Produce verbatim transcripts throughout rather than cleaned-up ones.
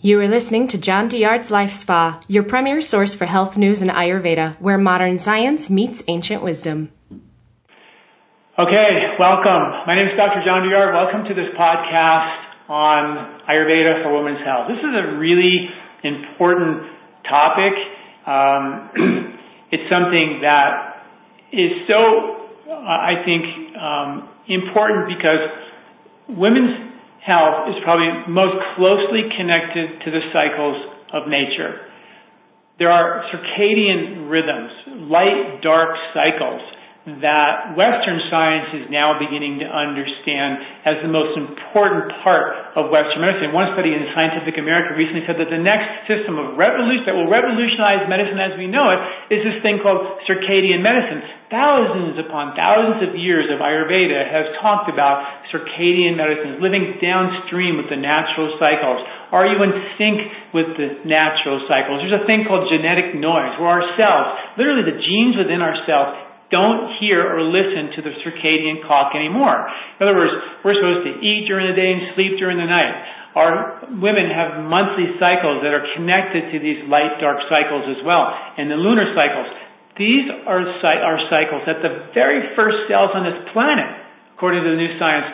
You are listening to John Douillard's Life Spa, your premier source for health news and Ayurveda, where modern science meets ancient wisdom. Okay, welcome. My name is Doctor John Douillard. Welcome to this podcast on Ayurveda for women's health. This is a really important topic. Um, it's something that is so, uh, I think, um, important because women's health is probably most closely connected to the cycles of nature. There are circadian rhythms, light-dark cycles, that Western science is now beginning to understand as the most important part of Western medicine. One study in Scientific American recently said that the next system of revolution that will revolutionize medicine as we know it is this thing called circadian medicine. Thousands upon thousands of years of Ayurveda has talked about circadian medicine, living downstream with the natural cycles. Are you in sync with the natural cycles? There's a thing called genetic noise, where our cells, literally the genes within our cells, don't hear or listen to the circadian clock anymore. In other words, we're supposed to eat during the day and sleep during the night. Our women have monthly cycles that are connected to these light-dark cycles as well, and the lunar cycles. These are, are cycles that the very first cells on this planet, according to the new science,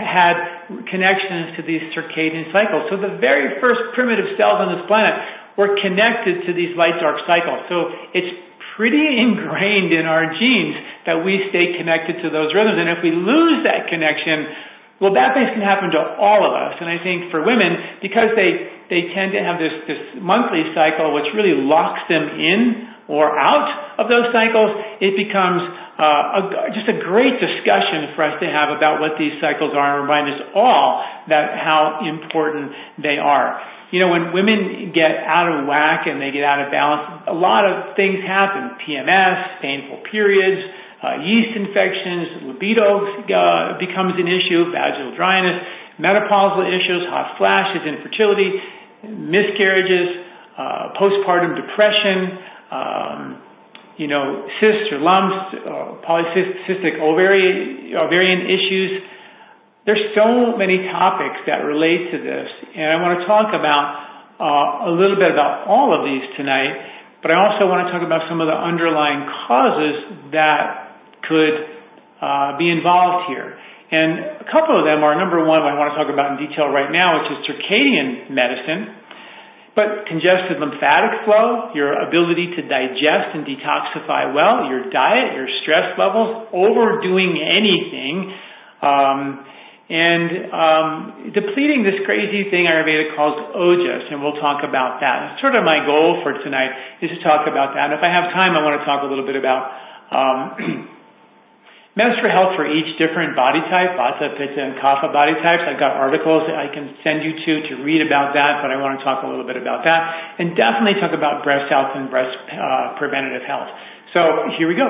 had connections to these circadian cycles. So the very first primitive cells on this planet were connected to these light-dark cycles. So it's pretty ingrained in our genes that we stay connected to those rhythms. And if we lose that connection, well, bad things can happen to all of us. And I think for women, because they, they tend to have this, this monthly cycle, which really locks them in or out of those cycles, it becomes uh, a, just a great discussion for us to have about what these cycles are and remind us all that how important they are. You know, when women get out of whack and they get out of balance, a lot of things happen. P M S, painful periods, uh, yeast infections, libido uh, becomes an issue, vaginal dryness, menopausal issues, hot flashes, infertility, miscarriages, uh, postpartum depression, um, you know, cysts or lumps, uh, polycystic ovary, ovarian issues. There's so many topics that relate to this, and I want to talk about uh, a little bit about all of these tonight, but I also want to talk about some of the underlying causes that could uh, be involved here. And a couple of them are, number one, what I want to talk about in detail right now, which is circadian medicine, but congested lymphatic flow, your ability to digest and detoxify well, your diet, your stress levels, overdoing anything, um, and um, depleting this crazy thing Ayurveda calls ojas, and we'll talk about that. It's sort of my goal for tonight is to talk about that. And if I have time, I want to talk a little bit about um, menstrual health for each different body type, Vata, Pitta, and Kapha body types. I've got articles that I can send you to to read about that, but I want to talk a little bit about that. And definitely talk about breast health and breast uh, preventative health. So here we go.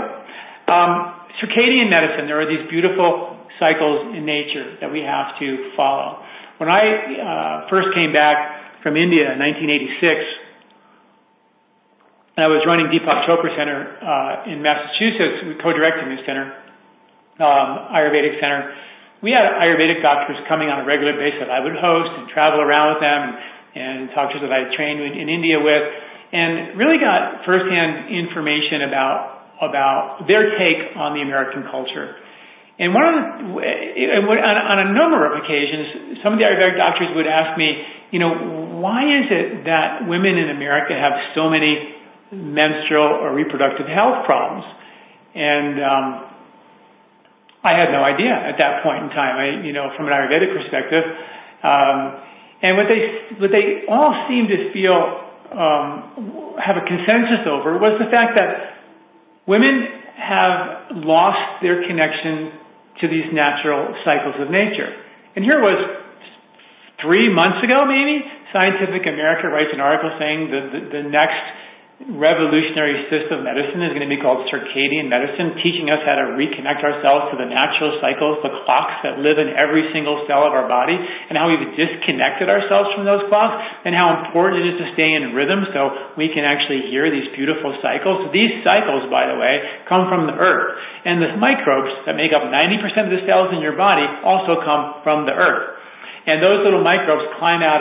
Um, circadian medicine, there are these beautiful cycles in nature that we have to follow. When I uh, first came back from India in nineteen eighty-six, and I was running Deepak Chopra Center uh, in Massachusetts, co-directing this center, um, Ayurvedic center, we had Ayurvedic doctors coming on a regular basis that I would host and travel around with them, and, and doctors that I trained in India with, and really got firsthand information about, about their take on the American culture. And one of the, on, on a number of occasions, some of the Ayurvedic doctors would ask me, you know, why is it that women in America have so many menstrual or reproductive health problems? And um, I had no idea at that point in time, I, you know, from an Ayurvedic perspective. Um, and what they, what they all seemed to feel, um, have a consensus over was the fact that women have lost their connection to these natural cycles of nature. And here was three months ago, maybe, Scientific American writes an article saying that the, the next revolutionary system of medicine is going to be called circadian medicine, teaching us how to reconnect ourselves to the natural cycles, the clocks that live in every single cell of our body, and how we've disconnected ourselves from those clocks, and how important it is to stay in rhythm so we can actually hear these beautiful cycles. These cycles, by the way, come from the earth, and the microbes that make up ninety percent of the cells in your body also come from the earth. And those little microbes climb out of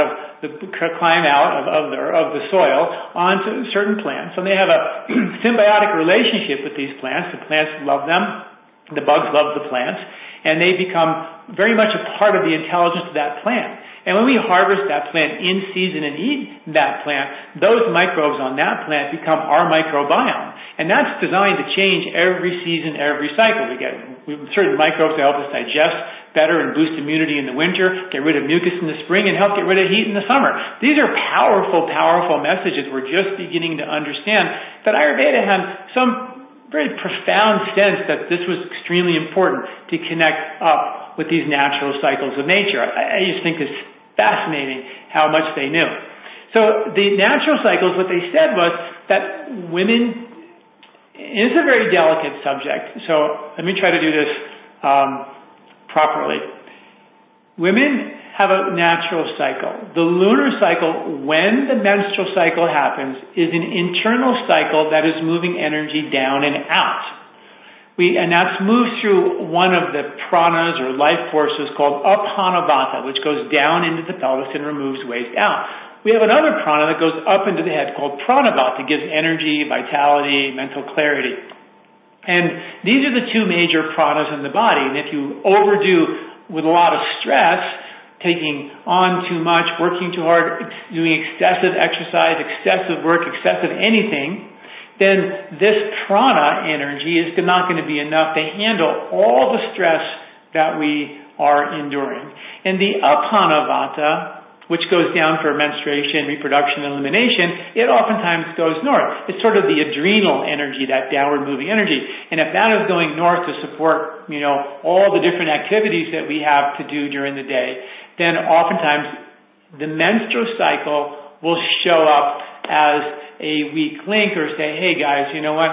the, climb out of, of, the, of the soil onto certain plants. And they have a symbiotic relationship with these plants. The plants love them. The bugs love the plants. And they become very much a part of the intelligence of that plant. And when we harvest that plant in season and eat that plant, those microbes on that plant become our microbiome. And that's designed to change every season, every cycle. We get certain microbes that help us digest better and boost immunity in the winter, get rid of mucus in the spring, and help get rid of heat in the summer. These are powerful, powerful messages. We're just beginning to understand that Ayurveda had some very profound sense that this was extremely important to connect up with these natural cycles of nature. I, I just think it's fascinating how much they knew. So the natural cycles, what they said was that women, it's a very delicate subject, so let me try to do this um, properly. Women have a natural cycle. The lunar cycle, when the menstrual cycle happens, is an internal cycle that is moving energy down and out. We, and that's moved through one of the pranas or life forces called Apanavata, which goes down into the pelvis and removes waste out. We have another prana that goes up into the head called Pranavata, that gives energy, vitality, mental clarity. And these are the two major pranas in the body. And if you overdo with a lot of stress, taking on too much, working too hard, doing excessive exercise, excessive work, excessive anything, then this prana energy is not going to be enough to handle all the stress that we are enduring. And the Apanavata, which goes down for menstruation, reproduction, and elimination, it oftentimes goes north. It's sort of the adrenal energy, that downward moving energy. And if that is going north to support, you know, all the different activities that we have to do during the day, then oftentimes the menstrual cycle will show up as a weak link or say, hey guys, you know what?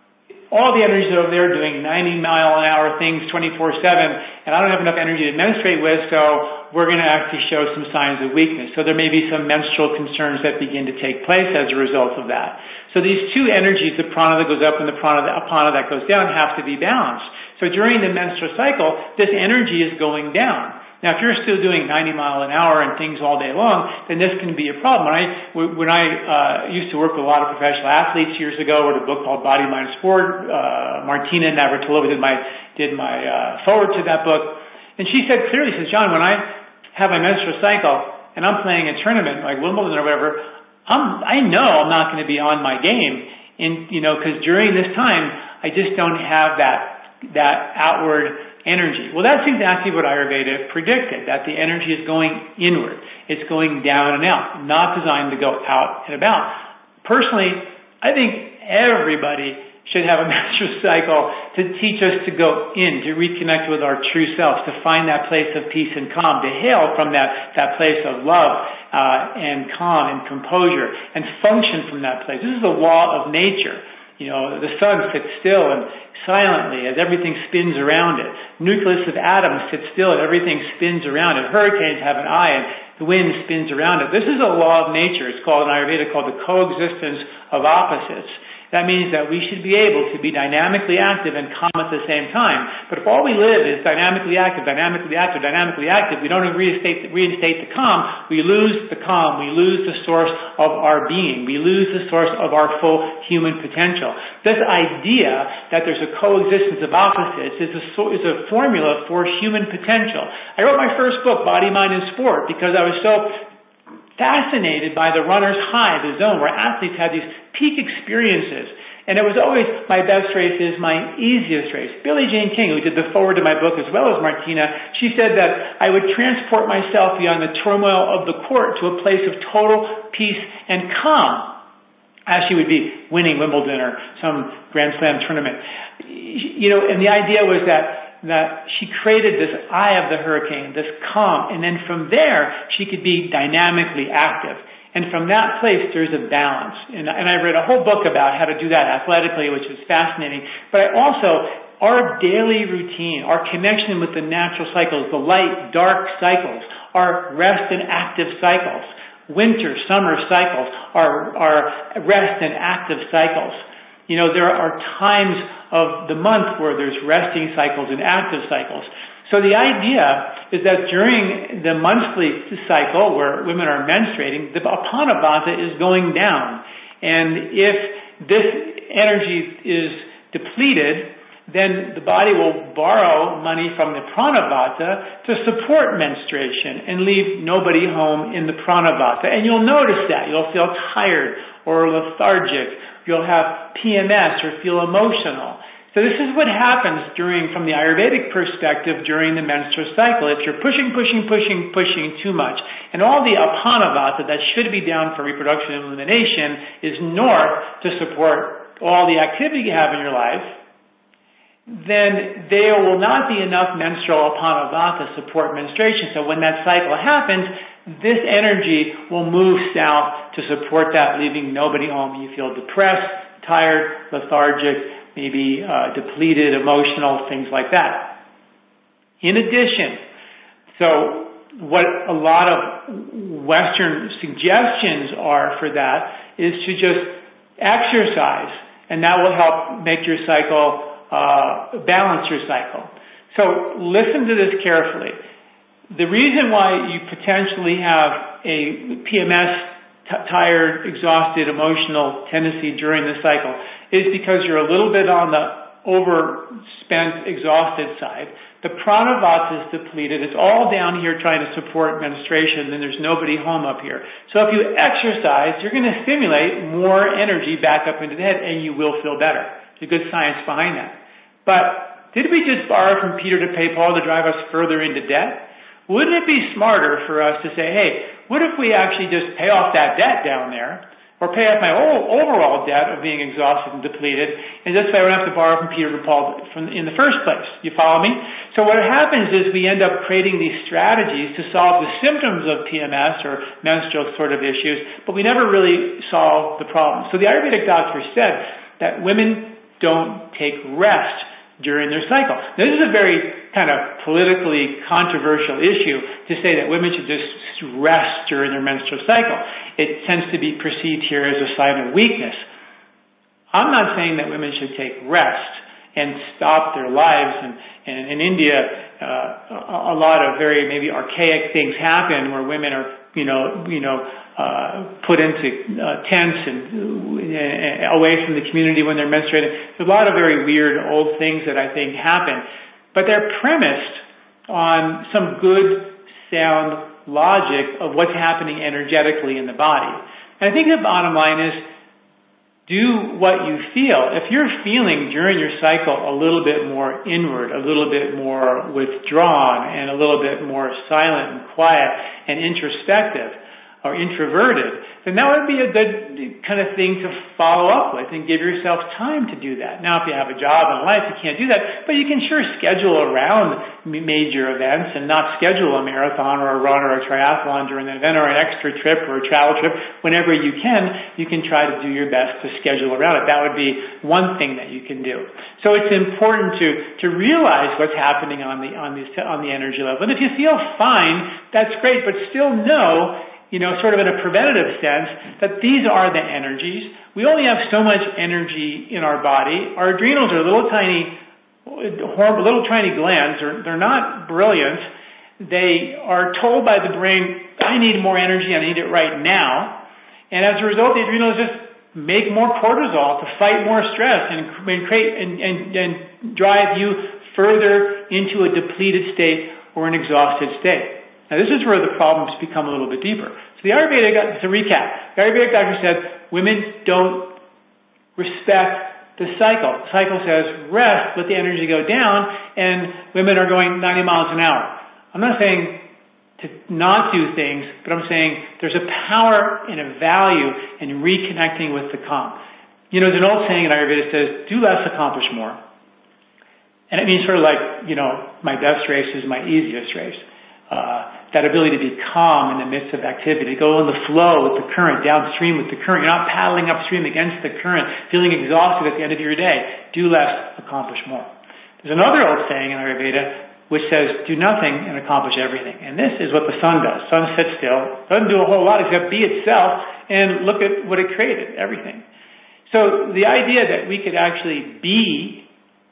All the energy over there doing ninety mile an hour things twenty-four seven, and I don't have enough energy to menstruate with, so we're going to actually show some signs of weakness. So there may be some menstrual concerns that begin to take place as a result of that. So these two energies, the prana that goes up and the prana, the apana that goes down, have to be balanced. So during the menstrual cycle, this energy is going down. Now, if you're still doing ninety mile an hour and things all day long, then this can be a problem. When I, when I uh, used to work with a lot of professional athletes years ago, wrote a book called Body, Mind, Sport. Uh, Martina Navratilova did my did my uh, forward to that book, and she said clearly, she says, John, when I have my menstrual cycle and I'm playing a tournament like Wimbledon or whatever, I'm, I know I'm not going to be on my game, and you know, because during this time I just don't have that that outward energy. Well, that's exactly what Ayurveda predicted, that the energy is going inward. It's going down and out, not designed to go out and about. Personally, I think everybody should have a menstrual cycle to teach us to go in, to reconnect with our true selves, to find that place of peace and calm, to hail from that, that place of love uh, and calm and composure, and function from that place. This is the law of nature. You know, the sun sits still and silently as everything spins around it. Nucleus of atoms sits still and everything spins around it. Hurricanes have an eye and the wind spins around it. This is a law of nature. It's called in Ayurveda called the coexistence of opposites. That means that we should be able to be dynamically active and calm at the same time. But if all we live is dynamically active, dynamically active, dynamically active, we don't reinstate, reinstate the calm, we lose the calm, we lose the source of our being, we lose the source of our full human potential. This idea that there's a coexistence of opposites is a, is a formula for human potential. I wrote my first book, Body, Mind, and Sport, because I was so fascinated by the runner's high, the zone where athletes had these peak experiences. And it was always my best race is my easiest race. Billie Jean King, who did the forward to my book as well as Martina, she said that I would transport myself beyond the turmoil of the court to a place of total peace and calm as she would be winning Wimbledon or some Grand Slam tournament. You know, and the idea was that that she created this eye of the hurricane, this calm, and then from there, she could be dynamically active. And from that place, there's a balance. And, and I read a whole book about how to do that athletically, which is fascinating. But I also, our daily routine, our connection with the natural cycles, the light, dark cycles, our rest and active cycles, winter, summer cycles, our, our rest and active cycles. You know, there are times of the month where there's resting cycles and active cycles. So the idea is that during the monthly cycle where women are menstruating, the Apana Vata is going down. And if this energy is depleted, then the body will borrow money from the Prana Vata to support menstruation and leave nobody home in the Prana Vata. And you'll notice that. You'll feel tired or lethargic. You'll have P M S or feel emotional. So this is what happens during, from the Ayurvedic perspective, during the menstrual cycle. If you're pushing, pushing, pushing, pushing too much, and all the Apana Vata that should be down for reproduction and elimination is north to support all the activity you have in your life, then there will not be enough menstrual Apana Vata to support menstruation. So when that cycle happens, this energy will move south to support that, leaving nobody home. You feel depressed, tired, lethargic, maybe uh, depleted, emotional, things like that. In addition, so what a lot of Western suggestions are for that is to just exercise, and that will help make your cycle, uh, balance your cycle. So listen to this carefully. The reason why you potentially have a P M S, t- tired, exhausted, emotional tendency during the cycle is because you're a little bit on the overspent, exhausted side. The Prana Vata is depleted. It's all down here trying to support menstruation, and there's nobody home up here. So if you exercise, you're going to stimulate more energy back up into the head, and you will feel better. There's good science behind that. But did we just borrow from Peter to pay Paul to drive us further into debt? Wouldn't it be smarter for us to say, hey, what if we actually just pay off that debt down there, or pay off my whole overall debt of being exhausted and depleted, and this way I don't have to borrow from Peter to Paul from, in the first place? You follow me? So what happens is we end up creating these strategies to solve the symptoms of P M S or menstrual sort of issues, but we never really solve the problem. So the Ayurvedic doctor said that women don't take rest during their cycle. Now, this is a very kind of politically controversial issue to say that women should just rest during their menstrual cycle. It tends to be perceived here as a sign of weakness. I'm not saying that women should take rest and stop their lives. And, and in India, uh, a lot of very maybe archaic things happen where women are, you know, you know, uh, put into uh, tents and uh, away from the community when they're menstruating. There's a lot of very weird old things that I think happen, but they're premised on some good, sound logic of what's happening energetically in the body. And I think the bottom line is, do what you feel. If you're feeling during your cycle a little bit more inward, a little bit more withdrawn, and a little bit more silent and quiet and introspective or introverted, then that would be a good kind of thing to follow up with and give yourself time to do that. Now, if you have a job and life, you can't do that, but you can sure schedule around major events and not schedule a marathon or a run or a triathlon during an event or an extra trip or a travel trip. Whenever you can, you can try to do your best to schedule around it. That would be one thing that you can do. So it's important to, to realize what's happening on the, on the, on the energy level. And if you feel fine, that's great, but still know, you know, sort of in a preventative sense, that these are the energies. We only have so much energy in our body. Our adrenals are little tiny, little tiny glands. They're, they're not brilliant. They are told by the brain, I need more energy, I need it right now. And as a result, the adrenals just make more cortisol to fight more stress and, and create and, and, and drive you further into a depleted state or an exhausted state. Now, this is where the problems become a little bit deeper. So the Ayurvedic, to recap, the Ayurvedic doctor said women don't respect the cycle. The cycle says rest, let the energy go down, and women are going ninety miles an hour. I'm not saying to not do things, but I'm saying there's a power and a value in reconnecting with the calm. You know, there's an old saying in Ayurveda that says, do less, accomplish more. And it means sort of like, you know, my best race is my easiest race. Uh, that ability to be calm in the midst of activity, to go in the flow with the current, downstream with the current. You're not paddling upstream against the current, feeling exhausted at the end of your day. Do less, accomplish more. There's another old saying in Ayurveda which says, do nothing and accomplish everything. And this is what the sun does. Sun sits still, doesn't do a whole lot except be itself, and look at what it created, everything. So the idea that we could actually be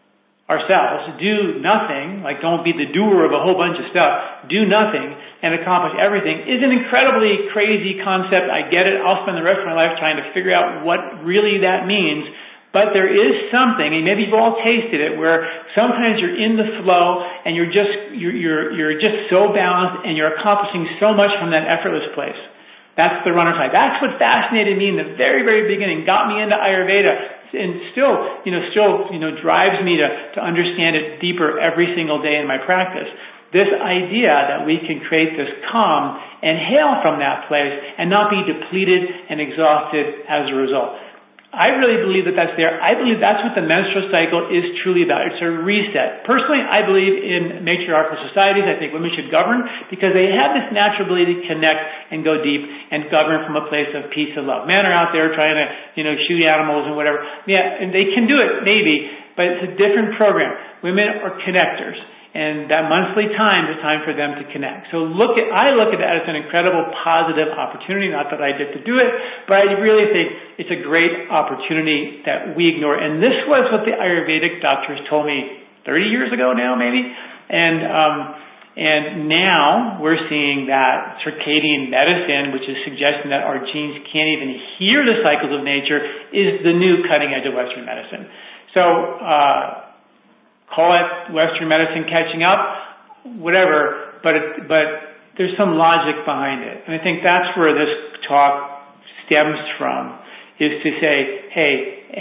ourselves, do nothing, like don't be the doer of a whole bunch of stuff, do nothing and accomplish everything, is an incredibly crazy concept. I get it. I'll spend the rest of my life trying to figure out what really that means. But there is something, and maybe you've all tasted it, where sometimes you're in the flow and you're just you're you're, you're just so balanced and you're accomplishing so much from that effortless place. That's the runner side. That's what fascinated me in the very, very beginning, got me into Ayurveda, and still, you know, still, you know, drives me to, to understand it deeper every single day in my practice. This idea that we can create this calm and hail from that place and not be depleted and exhausted as a result. I really believe that that's there. I believe that's what the menstrual cycle is truly about. It's a reset. Personally, I believe in matriarchal societies. I think women should govern because they have this natural ability to connect and go deep and govern from a place of peace and love. Men are out there trying to, you know, shoot animals and whatever. Yeah, and they can do it, maybe, but it's a different program. Women are connectors. And that monthly time is time for them to connect. So look at, I look at that as an incredible positive opportunity. Not that I get to do it, but I really think it's a great opportunity that we ignore. And this was what the Ayurvedic doctors told me thirty years ago now, maybe. And, um, and now we're seeing that circadian medicine, which is suggesting that our genes can't even hear the cycles of nature, is the new cutting edge of Western medicine. So, uh, call it Western medicine catching up, whatever, but it, but there's some logic behind it. And I think that's where this talk stems from, is to say, hey,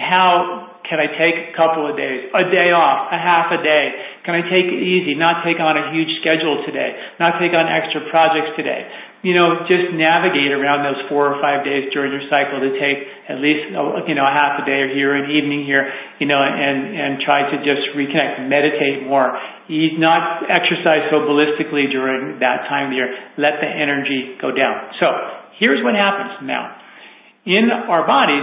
how can I take a couple of days, a day off, a half a day? Can I take it easy, not take on a huge schedule today, not take on extra projects today? You know, just navigate around those four or five days during your cycle to take at least, you know, a half a day or here, an evening here, you know, and, and try to just reconnect, meditate more. Eat, not exercise so ballistically during that time of the year. Let the energy go down. So here's what happens now. In our bodies,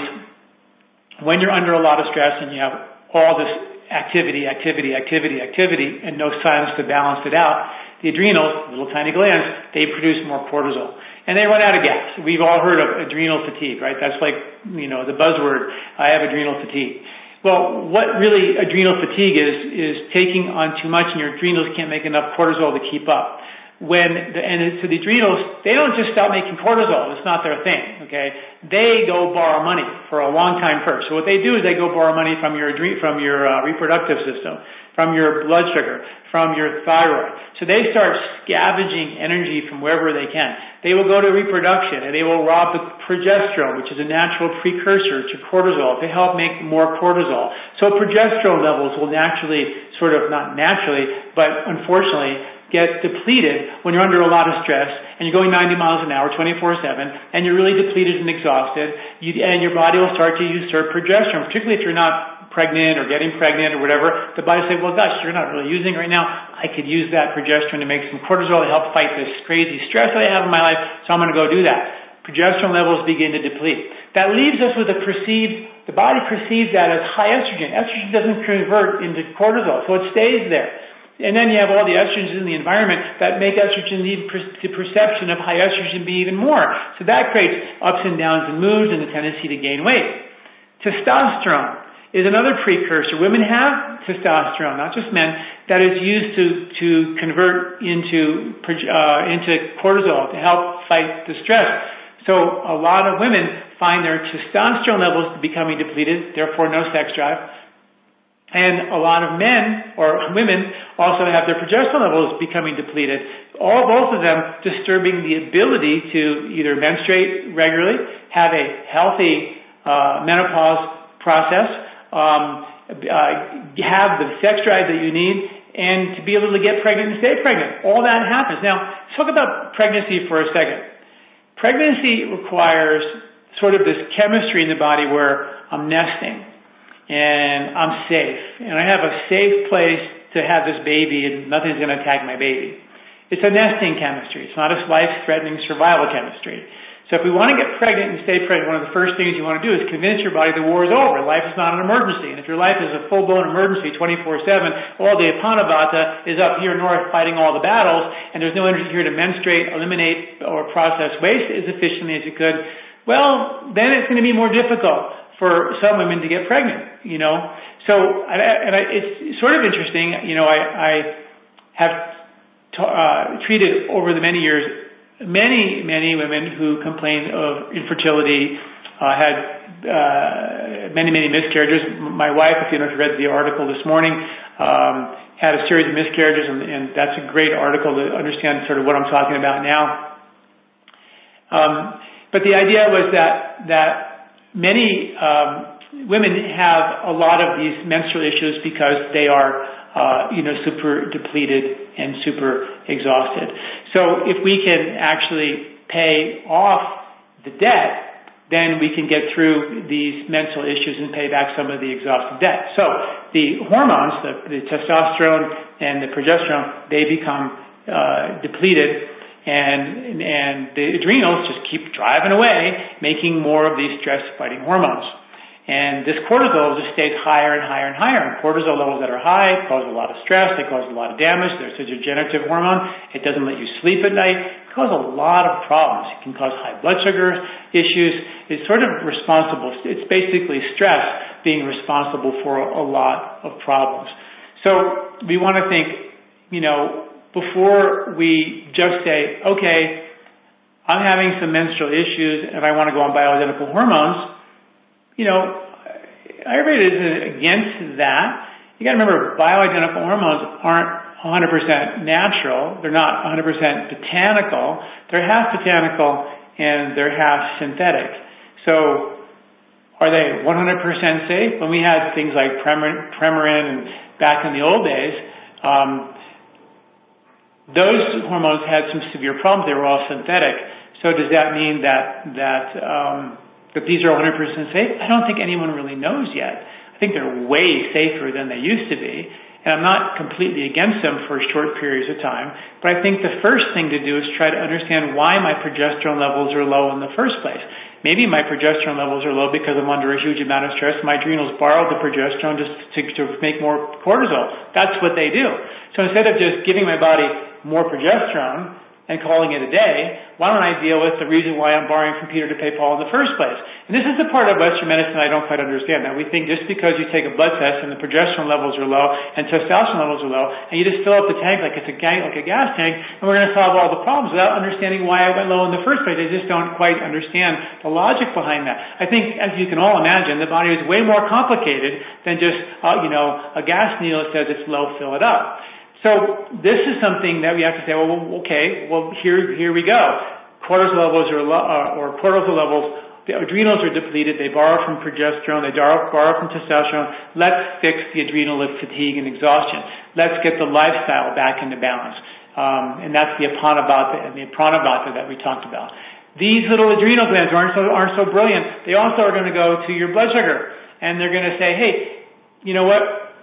when you're under a lot of stress and you have all this activity, activity, activity, activity, and no silence to balance it out, the adrenals, little tiny glands, they produce more cortisol. And they run out of gas. We've all heard of adrenal fatigue, right? That's like, you know, the buzzword, I have adrenal fatigue. Well, what really adrenal fatigue is, is taking on too much and your adrenals can't make enough cortisol to keep up. When the, and so the adrenals, they don't just stop making cortisol. It's not their thing, okay? They go borrow money for a long time first. So what they do is they go borrow money from your adre- from your uh, reproductive system, from your blood sugar, from your thyroid. So they start scavenging energy from wherever they can. They will go to reproduction and they will rob the progesterone, which is a natural precursor to cortisol, to help make more cortisol. So progesterone levels will naturally, sort of not naturally, but unfortunately, get depleted when you're under a lot of stress and you're going ninety miles an hour, twenty-four seven, and you're really depleted and exhausted, you, and your body will start to usurp progesterone, particularly if you're not pregnant or getting pregnant or whatever. The body will say, well, gosh, you're not really using it right now. I could use that progesterone to make some cortisol to help fight this crazy stress that I have in my life, so I'm going to go do that. Progesterone levels begin to deplete. That leaves us with a perceived, the body perceives that as high estrogen. Estrogen doesn't convert into cortisol, so it stays there. And then you have all the estrogens in the environment that make estrogen, the perception of high estrogen be even more. So that creates ups and downs in moods and the tendency to gain weight. Testosterone is another precursor. Women have testosterone, not just men, that is used to, to convert into, uh, into cortisol to help fight the stress. So a lot of women find their testosterone levels becoming depleted, therefore no sex drive. And a lot of men or women also have their progesterone levels becoming depleted. All, both of them disturbing the ability to either menstruate regularly, have a healthy uh, menopause process, um, uh, have the sex drive that you need, and to be able to get pregnant and stay pregnant. All that happens. Now, let's talk about pregnancy for a second. Pregnancy requires sort of this chemistry in the body where I'm nesting. And I'm safe, and I have a safe place to have this baby, and nothing's going to attack my baby. It's a nesting chemistry. It's not a life-threatening survival chemistry. So if we want to get pregnant and stay pregnant, one of the first things you want to do is convince your body the war is over. Life is not an emergency. And if your life is a full-blown emergency twenty-four seven, all the Apanavata is up here north fighting all the battles, and there's no energy here to menstruate, eliminate, or process waste as efficiently as you could, well, then it's going to be more difficult for some women to get pregnant. you know. So, and I, and I, it's sort of interesting, you know, I, I have t- uh, treated over the many years many, many women who complained of infertility, uh, had uh, many, many miscarriages. My wife, if you know, if you read the article this morning, um, had a series of miscarriages, and, and that's a great article to understand sort of what I'm talking about now. Um, but the idea was that that many um, women have a lot of these menstrual issues because they are, uh, you know, super depleted and super exhausted. So if we can actually pay off the debt, then we can get through these mental issues and pay back some of the exhausted debt. So the hormones, the, the testosterone and the progesterone, they become uh, depleted, and and the adrenals just keep driving away, making more of these stress-fighting hormones. And this cortisol just stays higher and higher and higher. And cortisol levels that are high cause a lot of stress. They cause a lot of damage. There's a degenerative hormone. It doesn't let you sleep at night. It causes a lot of problems. It can cause high blood sugar issues. It's sort of responsible. It's basically stress being responsible for a lot of problems. So we want to think, you know, before we just say, okay, I'm having some menstrual issues and I want to go on bioidentical hormones, you know, Ayurveda isn't against that. You got to remember, bioidentical hormones aren't one hundred percent natural. They're not one hundred percent botanical. They're half botanical and they're half synthetic. So, are they one hundred percent safe? When we had things like Premarin, Premarin and back in the old days, um, those hormones had some severe problems. They were all synthetic. So, does that mean that that um, that these are one hundred percent safe? I don't think anyone really knows yet. I think they're way safer than they used to be, and I'm not completely against them for short periods of time, but I think the first thing to do is try to understand why my progesterone levels are low in the first place. Maybe my progesterone levels are low because I'm under a huge amount of stress. My adrenals borrow the progesterone just to, to make more cortisol. That's what they do. So instead of just giving my body more progesterone and calling it a day, why don't I deal with the reason why I'm borrowing from Peter to pay Paul in the first place? And this is the part of Western medicine I don't quite understand. Now, we think just because you take a blood test and the progesterone levels are low and testosterone levels are low, and you just fill up the tank like it's a ga- like a gas tank, and we're going to solve all the problems without understanding why it went low in the first place. They just don't quite understand the logic behind that. I think, as you can all imagine, the body is way more complicated than just, uh, you know, a gas needle that says it's low, fill it up. So this is something that we have to say, well, okay, well, here here we go. Cortisol levels are low, uh, or cortisol levels, the adrenals are depleted. They borrow from progesterone. They borrow, borrow from testosterone. Let's fix the adrenal fatigue and exhaustion. Let's get the lifestyle back into balance. Um, and that's the Apanavata and the Pranavata that we talked about. These little adrenal glands aren't so, aren't so brilliant. They also are going to go to your blood sugar. And they're going to say, hey, you know what?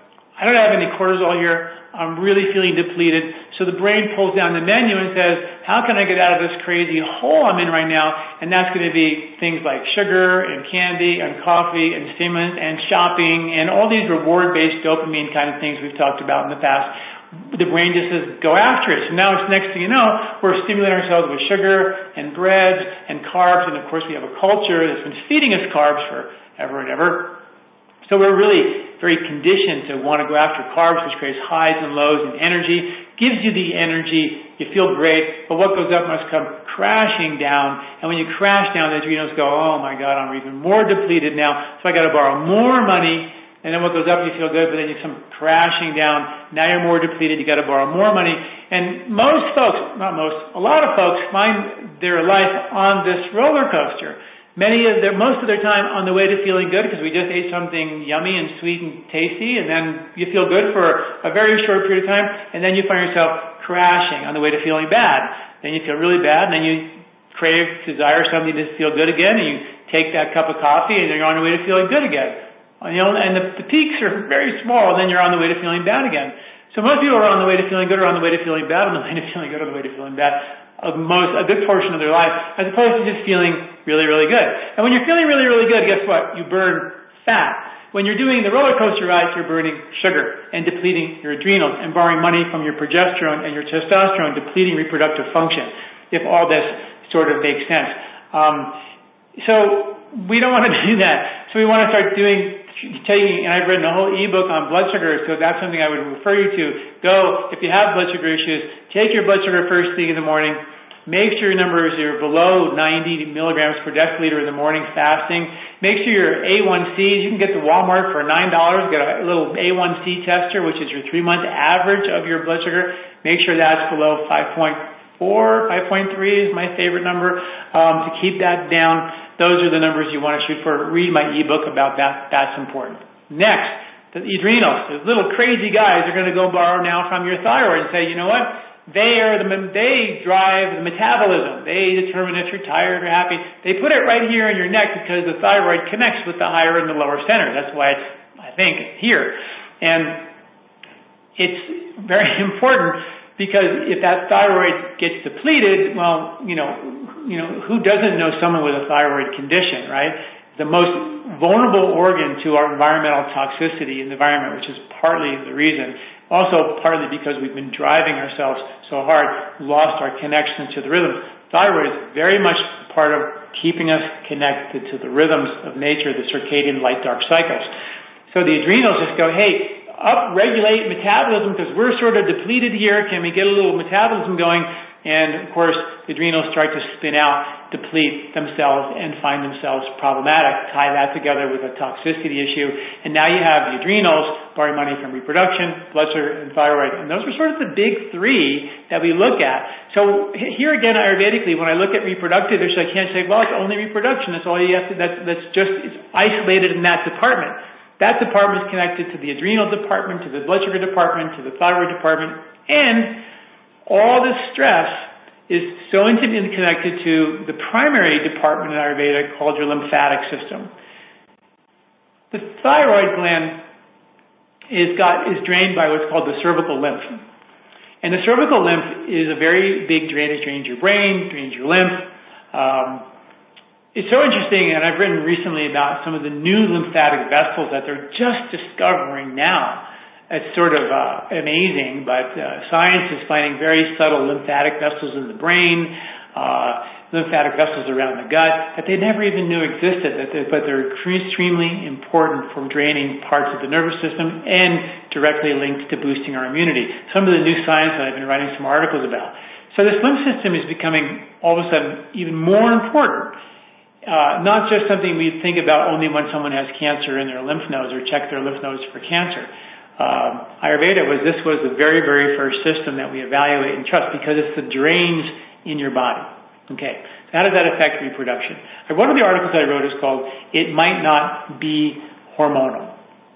I don't have any cortisol here. I'm really feeling depleted. So the brain pulls down the menu and says, how can I get out of this crazy hole I'm in right now? And that's going to be things like sugar and candy and coffee and stimulants and shopping and all these reward-based dopamine kind of things we've talked about in the past. The brain just says, go after it. So now it's next thing you know, we're stimulating ourselves with sugar and bread and carbs. And of course we have a culture that's been feeding us carbs forever and ever. So we're really very conditioned to want to go after carbs, which creates highs and lows in energy, gives you the energy, you feel great, but what goes up must come crashing down. And when you crash down, the adrenals go, oh my God, I'm even more depleted now, so I got to borrow more money. And then what goes up, you feel good, but then you come crashing down. Now you're more depleted, you got to borrow more money. And most folks, not most, a lot of folks find their life on this roller coaster. Many of their, most of their time on the way to feeling good because we just ate something yummy and sweet and tasty, and then you feel good for a very short period of time, and then you find yourself crashing on the way to feeling bad. Then you feel really bad, and then you crave, desire something to feel good again, and you take that cup of coffee, and then you're on the way to feeling good again. You know, and the, the peaks are very small, and then you're on the way to feeling bad again. So most people are on the way to feeling good, or on the way to feeling bad, on the way to feeling good, on the way to feeling bad. A most a good portion of their life, as opposed to just feeling really, really good. And when you're feeling really, really good, guess what? You burn fat. When you're doing the roller coaster ride, you're burning sugar and depleting your adrenals and borrowing money from your progesterone and your testosterone, depleting reproductive function, if all this sort of makes sense. Um, so we don't want to do that. So we want to start doing taking, and I've written a whole ebook on blood sugar, so that's something I would refer you to. Go, if you have blood sugar issues, take your blood sugar first thing in the morning. Make sure your numbers are below ninety milligrams per deciliter in the morning fasting. Make sure your A one C, you can get to Walmart for nine dollars, get a little A one C tester, which is your three-month average of your blood sugar. Make sure that's below five point four, five point three is my favorite number. Um, to keep that down, those are the numbers you want to shoot for. Read my ebook about that. That's important. Next, the adrenals. Those little crazy guys are going to go borrow now from your thyroid and say, you know what? They are the, they drive the metabolism. They determine if you're tired or happy. They put it right here in your neck because the thyroid connects with the higher and the lower center. That's why it's, I think, here. And it's very important because if that thyroid gets depleted, well, you know, you know, who doesn't know someone with a thyroid condition, right? The most vulnerable organ to our environmental toxicity in the environment, which is partly the reason. Also, partly because we've been driving ourselves so hard, lost our connection to the rhythms. Thyroid is very much part of keeping us connected to the rhythms of nature, the circadian light-dark cycles. So the adrenals just go, hey, up-regulate metabolism because we're sort of depleted here. Can we get a little metabolism going? And, of course, the adrenals start to spin out, deplete themselves, and find themselves problematic. Tie that together with a toxicity issue. And now you have the adrenals borrowing money from reproduction, blood sugar, and thyroid. And those are sort of the big three that we look at. So here again, Ayurvedically, when I look at reproductive issues, I can't say, well, it's only reproduction. That's all you have to, that's, that's just, it's isolated in that department. That department is connected to the adrenal department, to the blood sugar department, to the thyroid department, and all this stress is so intimately connected to the primary department in Ayurveda called your lymphatic system. The thyroid gland is got is drained by what's called the cervical lymph. And the cervical lymph is a very big drainage, drains your brain, drains your lymph. Um, it's so interesting, and I've written recently about some of the new lymphatic vessels that they're just discovering now. It's sort of uh, amazing, but uh, science is finding very subtle lymphatic vessels in the brain, uh, lymphatic vessels around the gut that they never even knew existed, that they, but they're extremely important for draining parts of the nervous system and directly linked to boosting our immunity. Some of the new science that I've been writing some articles about. So this lymph system is becoming all of a sudden even more important. Uh, not just something we think about only when someone has cancer in their lymph nodes or check their lymph nodes for cancer. Um, Ayurveda was, this was the very, very first system that we evaluate and trust because it's the drains in your body. Okay, so how does that affect reproduction? One of the articles I wrote is called, It Might Not Be Hormonal.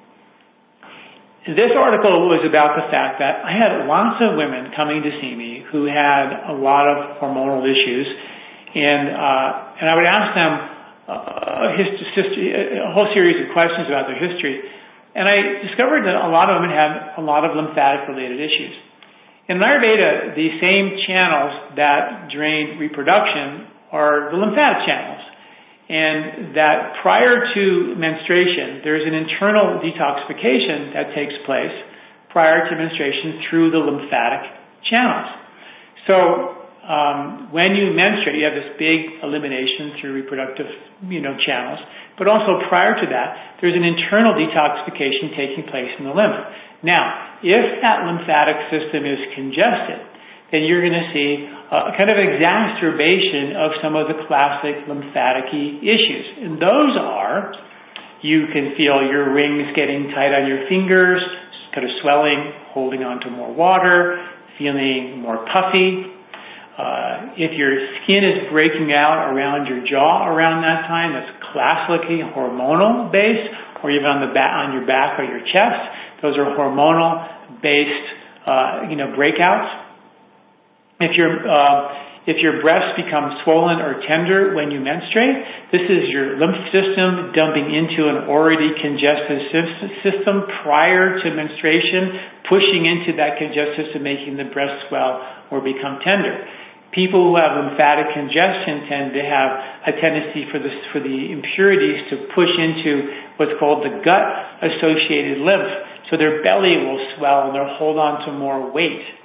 This article was about the fact that I had lots of women coming to see me who had a lot of hormonal issues, and uh, and I would ask them a, history, a whole series of questions about their history. And I discovered that a lot of women have a lot of lymphatic-related issues. In Ayurveda, the same channels that drain reproduction are the lymphatic channels. And that prior to menstruation, there's an internal detoxification that takes place prior to menstruation through the lymphatic channels. So um, when you menstruate, you have this big elimination through reproductive, you know, channels. But also prior to that, there's an internal detoxification taking place in the lymph. Now, if that lymphatic system is congested, then you're going to see a kind of exacerbation of some of the classic lymphatic issues. And those are, you can feel your rings getting tight on your fingers, kind of swelling, holding on to more water, feeling more puffy. Uh, if your skin is breaking out around your jaw around that time, that's classically hormonal based, or even on the back, on your back or your chest. Those are hormonal based, uh, you know, breakouts. If your uh, if your breasts become swollen or tender when you menstruate, this is your lymph system dumping into an already congested system prior to menstruation, pushing into that congested system, making the breast swell or become tender. People who have lymphatic congestion tend to have a tendency for the, for the impurities to push into what's called the gut-associated lymph. So their belly will swell and they'll hold on to more weight.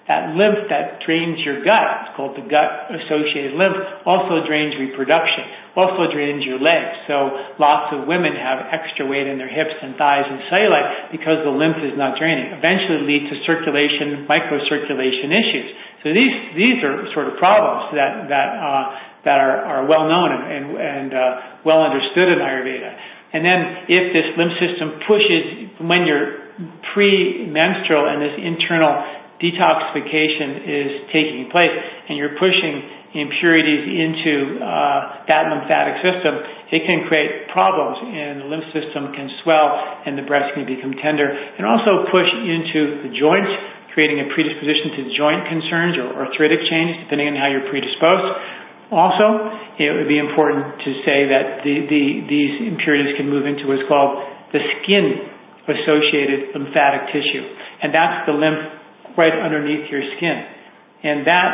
that lymph that drains your gut, it's called the gut-associated lymph, also drains reproduction, also drains your legs. So lots of women have extra weight in their hips and thighs and cellulite because the lymph is not draining. Eventually lead to circulation, microcirculation issues. So these these are sort of problems that that uh, that are, are well known and and, and uh, well understood in Ayurveda. And then if this lymph system pushes when you're pre-menstrual and this internal detoxification is taking place and you're pushing impurities into uh, that lymphatic system, it can create problems and the lymph system can swell and the breast can become tender and also push into the joints, creating a predisposition to joint concerns or arthritic changes depending on how you're predisposed. Also, it would be important to say that the, the, these impurities can move into what's called the skin-associated lymphatic tissue, and that's the lymph right underneath your skin. And that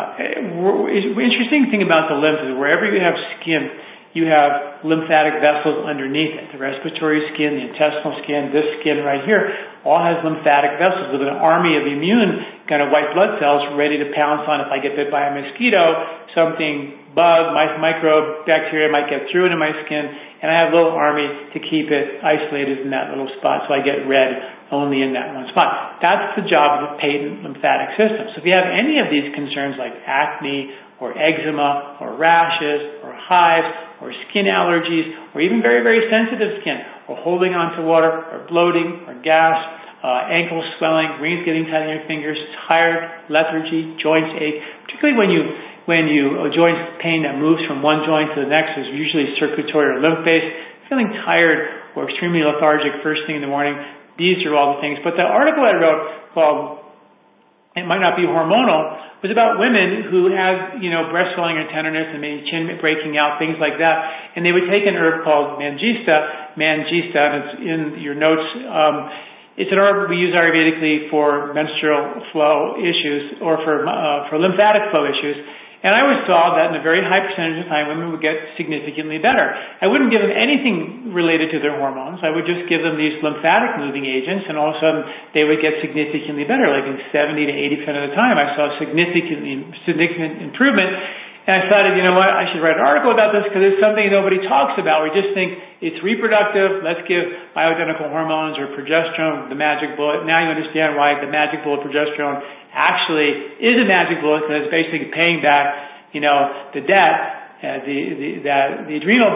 uh, interesting thing about the lymph is wherever you have skin, you have lymphatic vessels underneath it. The respiratory skin, the intestinal skin, this skin right here, all has lymphatic vessels with an army of immune kind of white blood cells ready to pounce on if I get bit by a mosquito, something, bug, microbe, bacteria might get through into my skin, and I have a little army to keep it isolated in that little spot so I get red only in that one spot. That's the job of the patent lymphatic system. So if you have any of these concerns like acne or eczema or rashes or hives or skin allergies or even very, very sensitive skin or holding on to water or bloating or gas, uh, ankle swelling, rings getting tight in your fingers, tired, lethargy, joints ache, particularly when you when you a joint pain that moves from one joint to the next is usually circulatory or lymph-based, feeling tired or extremely lethargic first thing in the morning. These are all the things. But the article I wrote called It Might Not Be Hormonal was about women who have, you know, breast swelling or tenderness and maybe chin breaking out, things like that. And they would take an herb called Mangista, Mangista, and it's in your notes. Um, it's an herb we use Ayurvedically for menstrual flow issues or for uh, for lymphatic flow issues. And I always saw that in a very high percentage of the time, women would get significantly better. I wouldn't give them anything related to their hormones. I would just give them these lymphatic moving agents, and all of a sudden they would get significantly better. Like in seventy to eighty percent of the time, I saw significant, significant improvement. And I decided, you know what, I should write an article about this because it's something nobody talks about. We just think it's reproductive. Let's give bioidentical hormones or progesterone the magic bullet. Now you understand why the magic bullet progesterone actually is a magic bullet because it's basically paying back, you know, the debt uh, the, the, that the adrenal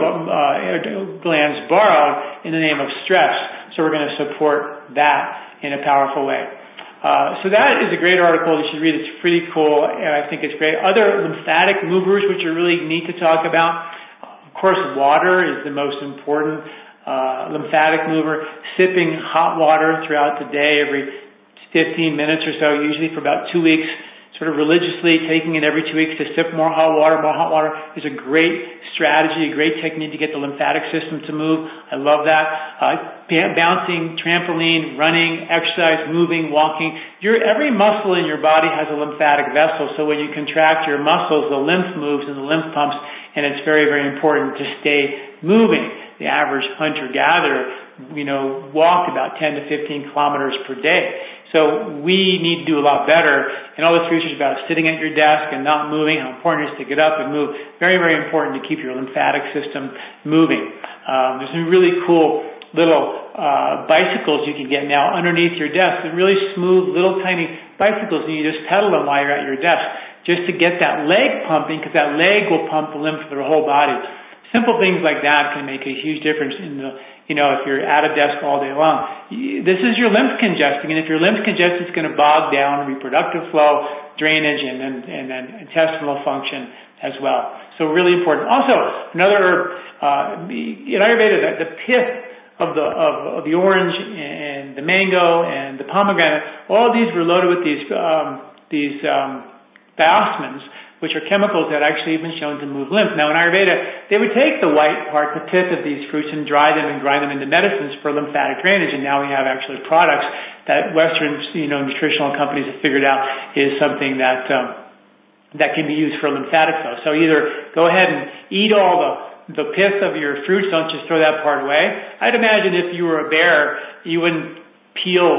uh, glands borrowed in the name of stress. So we're going to support that in a powerful way. Uh, so that is a great article. You should read it. It's pretty cool, and I think it's great. Other lymphatic movers, which are really neat to talk about. Of course, water is the most important uh, lymphatic mover. Sipping hot water throughout the day, every fifteen minutes or so, usually for about two weeks, sort of religiously taking it every two weeks to sip more hot water, more hot water is a great strategy, a great technique to get the lymphatic system to move. I love that. Uh, bouncing, trampoline, running, exercise, moving, walking. Your, every muscle in your body has a lymphatic vessel, so when you contract your muscles, the lymph moves and the lymph pumps, and it's very, very important to stay moving. The average hunter-gatherer, you know, walked about ten to fifteen kilometers per day. So we need to do a lot better. And all this research about sitting at your desk and not moving, how important it is to get up and move. Very, very important to keep your lymphatic system moving. Um, there's some really cool little uh, bicycles you can get now underneath your desk. They're really smooth, little tiny bicycles, and you just pedal them while you're at your desk just to get that leg pumping, because that leg will pump the lymph through the whole body. Simple things like that can make a huge difference in the, you know, if you're at a desk all day long. This is your lymph congesting, and if your lymph congesting, it's going to bog down reproductive flow, drainage, and then, and then intestinal function as well. So really important. Also, another herb, uh, in Ayurveda, the, the pith of the, of, of the orange and the mango and the pomegranate, all these were loaded with these, um, these, um, diosmins, which are chemicals that actually have been shown to move lymph. Now, in Ayurveda, they would take the white part, the pith of these fruits, and dry them and grind them into medicines for lymphatic drainage. And now we have actually products that Western, you know, nutritional companies have figured out is something that um, that can be used for lymphatic flow. So either go ahead and eat all the the pith of your fruits. Don't just throw that part away. I'd imagine if you were a bear, you wouldn't peel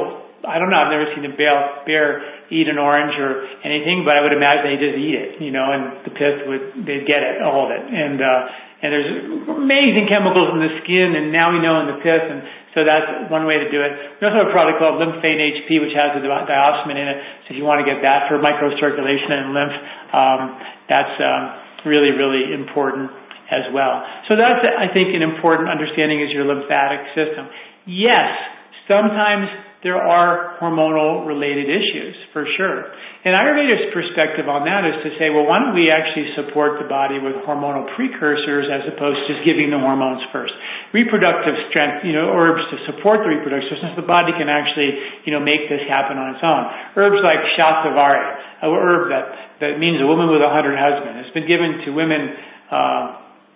I don't know, I've never seen a bear, bear eat an orange or anything, but I would imagine they just eat it, you know, and the pith would, they'd get it, all of it. And, uh, and there's amazing chemicals in the skin, and now we know in the pith, and so that's one way to do it. We also have a product called Lymphane H P, which has a diosmin in it, so if you want to get that for microcirculation and lymph, um, that's um, really, really important as well. So that's, I think, an important understanding is your lymphatic system. Yes, sometimes there are hormonal related issues, for sure. And Ayurveda's perspective on that is to say, well, why don't we actually support the body with hormonal precursors as opposed to just giving the hormones first? Reproductive strength, you know, herbs to support the reproductive system, so the body can actually, you know, make this happen on its own. Herbs like Shatavari, a herb that, that means a woman with a hundred husbands. It's been given to women, uh,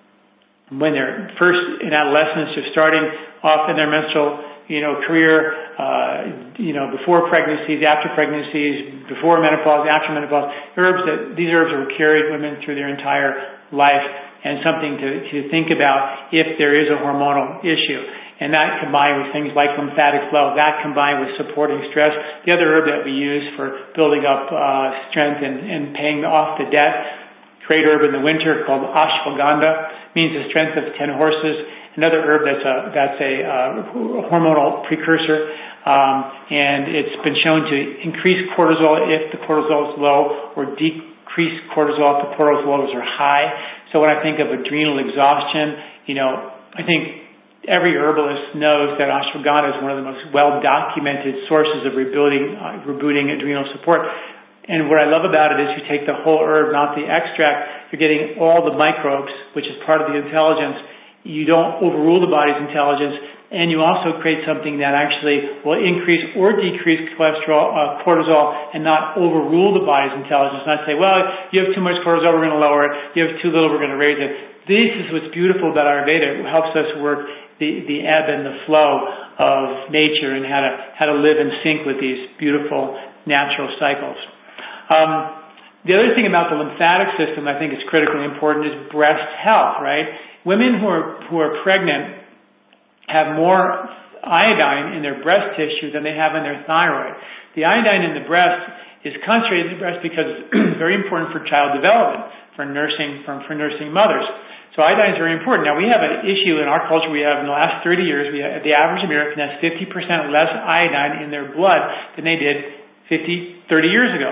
when they're first in adolescence, just starting off in their menstrual, you know, career, uh, you know, before pregnancies, after pregnancies, before menopause, after menopause. Herbs that, these herbs will carry women through their entire life, and something to, to think about if there is a hormonal issue. And that combined with things like lymphatic flow, that combined with supporting stress. The other herb that we use for building up uh, strength and, and paying off the debt, great herb in the winter called ashwagandha, means the strength of ten horses. Another herb that's a that's a uh, hormonal precursor, um, and it's been shown to increase cortisol if the cortisol is low, or decrease cortisol if the cortisol levels are high. So when I think of adrenal exhaustion, you know, I think every herbalist knows that ashwagandha is one of the most well-documented sources of rebooting, uh, rebooting adrenal support. And what I love about it is you take the whole herb, not the extract. You're getting all the microbes, which is part of the intelligence. You don't overrule the body's intelligence, and you also create something that actually will increase or decrease cholesterol, uh, cortisol, and not overrule the body's intelligence. Not say, well, you have too much cortisol, we're going to lower it. You have too little, we're going to raise it. This is what's beautiful about Ayurveda. It helps us work the, the ebb and the flow of nature and how to how to live in sync with these beautiful natural cycles. Um, the other thing about the lymphatic system I think is critically important is breast health, right? Women who are who are pregnant have more iodine in their breast tissue than they have in their thyroid. The iodine in the breast is concentrated in the breast because it's very important for child development, for nursing, for, for nursing mothers. So iodine is very important. Now, we have an issue in our culture. We have in the last thirty years, we have, the average American has fifty percent less iodine in their blood than they did fifty, thirty years ago.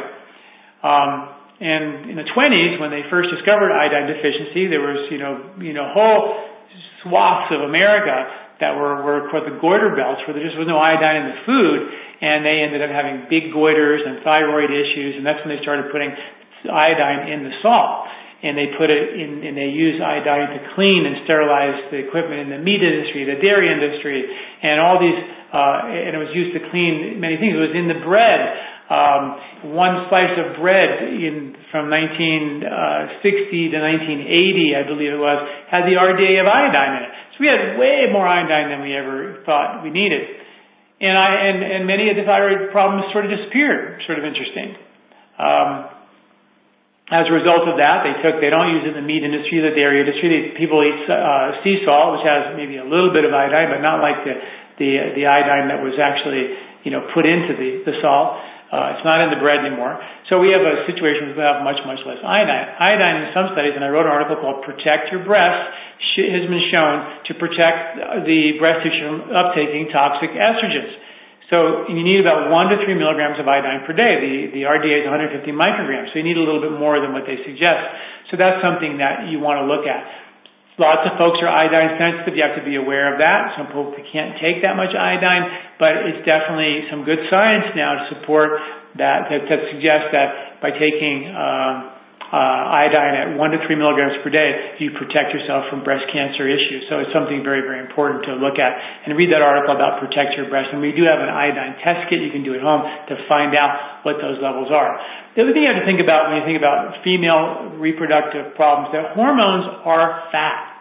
Um, And in the twenties, when they first discovered iodine deficiency, there was, you know, you know, whole swaths of America that were, were called the goiter belts, where there just was no iodine in the food, and they ended up having big goiters and thyroid issues, and that's when they started putting iodine in the salt. And they put it in, and they use iodine to clean and sterilize the equipment in the meat industry, the dairy industry, and all these, uh, and it was used to clean many things. It was in the bread. Um, one slice of bread in from nineteen sixty to nineteen eighty, I believe it was, had the R D A of iodine in it. So we had way more iodine than we ever thought we needed. And I and, and many of the thyroid problems sort of disappeared. Sort of interesting. Um, as a result of that, they took they don't use it in the meat industry, the dairy industry. They, people eat uh, sea salt, which has maybe a little bit of iodine, but not like the the the iodine that was actually, you know, put into the the salt. Uh, it's not in the bread anymore. So we have a situation where we have much, much less iodine. Iodine in some studies, and I wrote an article called Protect Your Breast, has been shown to protect the breast tissue from uptaking toxic estrogens. So you need about one to three milligrams of iodine per day. The, the R D A is one hundred fifty micrograms, so you need a little bit more than what they suggest. So that's something that you want to look at. Lots of folks are iodine sensitive. You have to be aware of that. Some people can't take that much iodine, but it's definitely some good science now to support that, that, that suggests that by taking uh, uh, iodine at one to three milligrams per day, you protect yourself from breast cancer issues. So it's something very, very important to look at. And read that article about Protect Your Breast. And we do have an iodine test kit you can do at home to find out what those levels are. The other thing you have to think about when you think about female reproductive problems, that hormones are fat.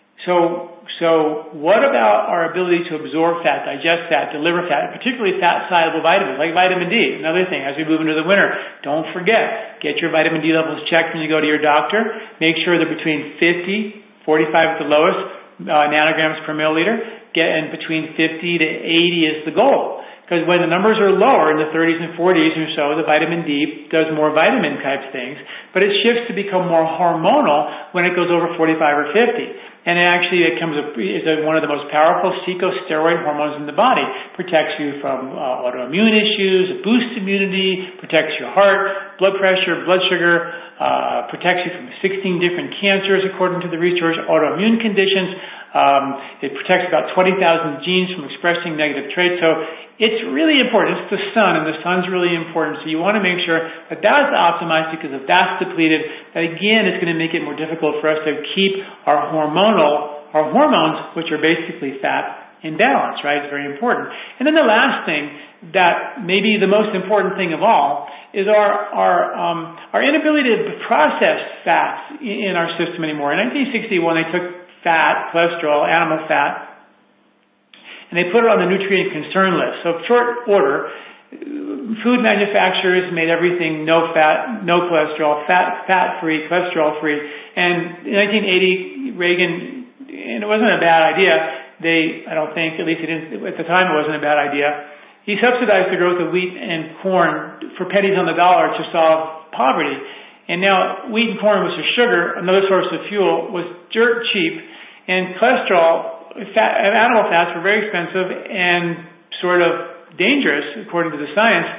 So, so what about our ability to absorb fat, digest fat, deliver fat, particularly fat-soluble vitamins like vitamin D? Another thing, as we move into the winter, don't forget, get your vitamin D levels checked when you go to your doctor. Make sure they're between fifty, forty-five at the lowest, uh, nanograms per milliliter, get, and between fifty to eighty is the goal. Because when the numbers are lower in the thirties and forties or so, the vitamin D does more vitamin type things, but it shifts to become more hormonal when it goes over forty-five or fifty. And it actually it comes a, is a, one of the most powerful corticosteroid hormones in the body. Protects you from uh, autoimmune issues, boosts immunity, protects your heart, blood pressure, blood sugar, uh, protects you from sixteen different cancers according to the research, autoimmune conditions. Um, it protects about twenty thousand genes from expressing negative traits. So it's really important. It's the sun, and the sun's really important. So you want to make sure that that's optimized, because if that's depleted, that again is going to make it more difficult for us to keep our hormonal, our hormones, which are basically fat, in balance, right? It's very important. And then the last thing that may be the most important thing of all is our our um, our inability to process fats in our system anymore. In nineteen sixty-one, they took fat, cholesterol, animal fat, and they put it on the nutrient concern list. So short order, food manufacturers made everything no fat, no cholesterol, fat, fat-free, cholesterol-free. And in nineteen eighty, Reagan, and it wasn't a bad idea, they, I don't think, at least it didn't, at the time it wasn't a bad idea, he subsidized the growth of wheat and corn for pennies on the dollar to solve poverty. And now wheat and corn, which is sugar, another source of fuel, was dirt cheap, and cholesterol, fat, animal fats were very expensive and sort of dangerous, according to the science.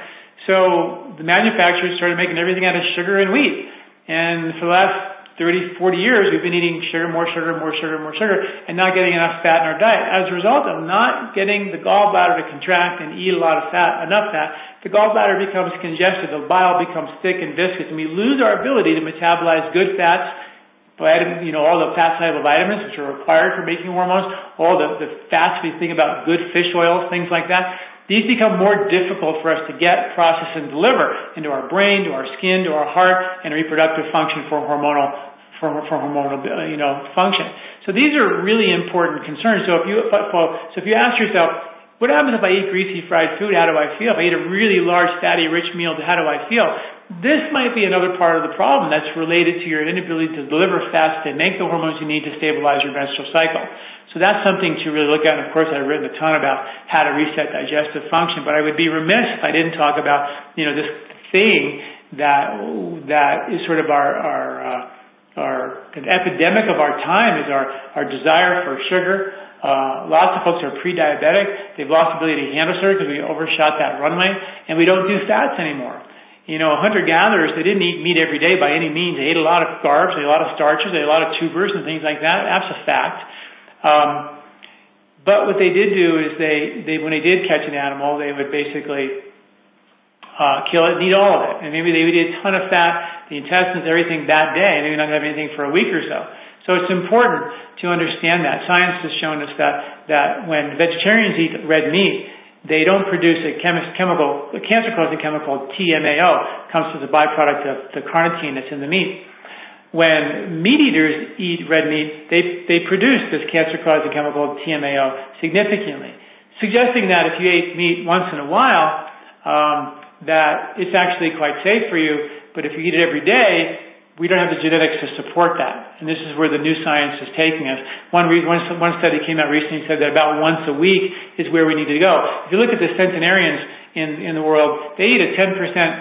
So the manufacturers started making everything out of sugar and wheat. And for the last thirty, forty years, we've been eating sugar, more sugar, more sugar, more sugar, and not getting enough fat in our diet. As a result of not getting the gallbladder to contract and eat a lot of fat, enough fat, the gallbladder becomes congested, the bile becomes thick and viscous, and we lose our ability to metabolize good fats, vitamin, you know, all the fat-soluble vitamins which are required for making hormones, all the, the fats we think about, good fish oils, things like that. These become more difficult for us to get, process, and deliver into our brain, to our skin, to our heart, and reproductive function for hormonal, for, for hormonal, you know, function. So these are really important concerns. So if you, so if you ask yourself, what happens if I eat greasy fried food? How do I feel? If I eat a really large, fatty, rich meal, how do I feel? This might be another part of the problem that's related to your inability to deliver fats to make the hormones you need to stabilize your menstrual cycle. So that's something to really look at. And of course, I've written a ton about how to reset digestive function, but I would be remiss if I didn't talk about, you know, this thing that that is sort of our our uh, our an epidemic of our time is our our desire for sugar. Uh, lots of folks are pre-diabetic. They've lost the ability to handle sugar because we overshot that runway, and we don't do fats anymore. You know, hunter-gatherers, they didn't eat meat every day by any means. They ate a lot of carbs, they ate a lot of starches, they ate a lot of tubers and things like that. That's a fact. Um, but what they did do is they, they, when they did catch an animal, they would basically uh, kill it and eat all of it. And maybe they would eat a ton of fat, the intestines, everything that day, and maybe not have anything for a week or so. So it's important to understand that. Science has shown us that, that when vegetarians eat red meat, they don't produce a chemi- chemical, a cancer-causing chemical, T M A O, comes as a byproduct of the carnitine that's in the meat. When meat eaters eat red meat, they, they produce this cancer-causing chemical, T M A O, significantly, suggesting that if you ate meat once in a while, um, that it's actually quite safe for you, but if you eat it every day, we don't have the genetics to support that. And this is where the new science is taking us. One, re- one, one study came out recently and said that about once a week is where we need to go. If you look at the centenarians in, in the world, they eat a ten percent,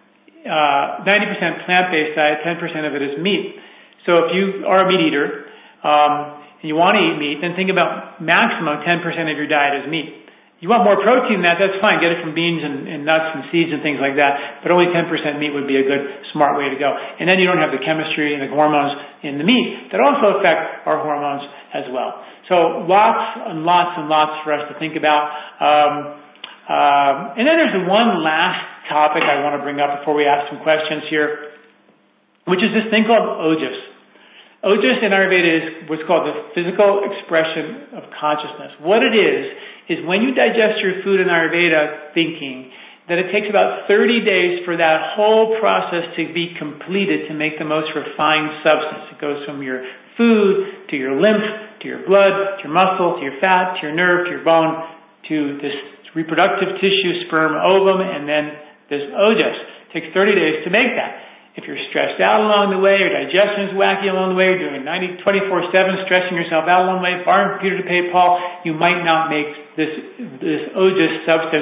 uh, ninety percent plant-based diet, ten percent of it is meat. So if you are a meat eater, um, and you want to eat meat, then think about maximum ten percent of your diet is meat. You want more protein than that, that's fine. Get it from beans and, and nuts and seeds and things like that. But only ten percent meat would be a good, smart way to go. And then you don't have the chemistry and the hormones in the meat that also affect our hormones as well. So lots and lots and lots for us to think about. Um, um, and then there's one last topic I want to bring up before we ask some questions here, which is this thing called ojas. Ojas in Ayurveda is what's called the physical expression of consciousness. What it is, is when you digest your food in Ayurveda thinking that it takes about thirty days for that whole process to be completed to make the most refined substance. It goes from your food to your lymph, to your blood, to your muscle, to your fat, to your nerve, to your bone, to this reproductive tissue, sperm, ovum, and then this ojas. It takes thirty days to make that. If you're stressed out along the way, your digestion is wacky along the way, you're doing ninety, twenty-four seven, stressing yourself out along the way, borrowing computer to pay Paul, you might not make this this ojas substance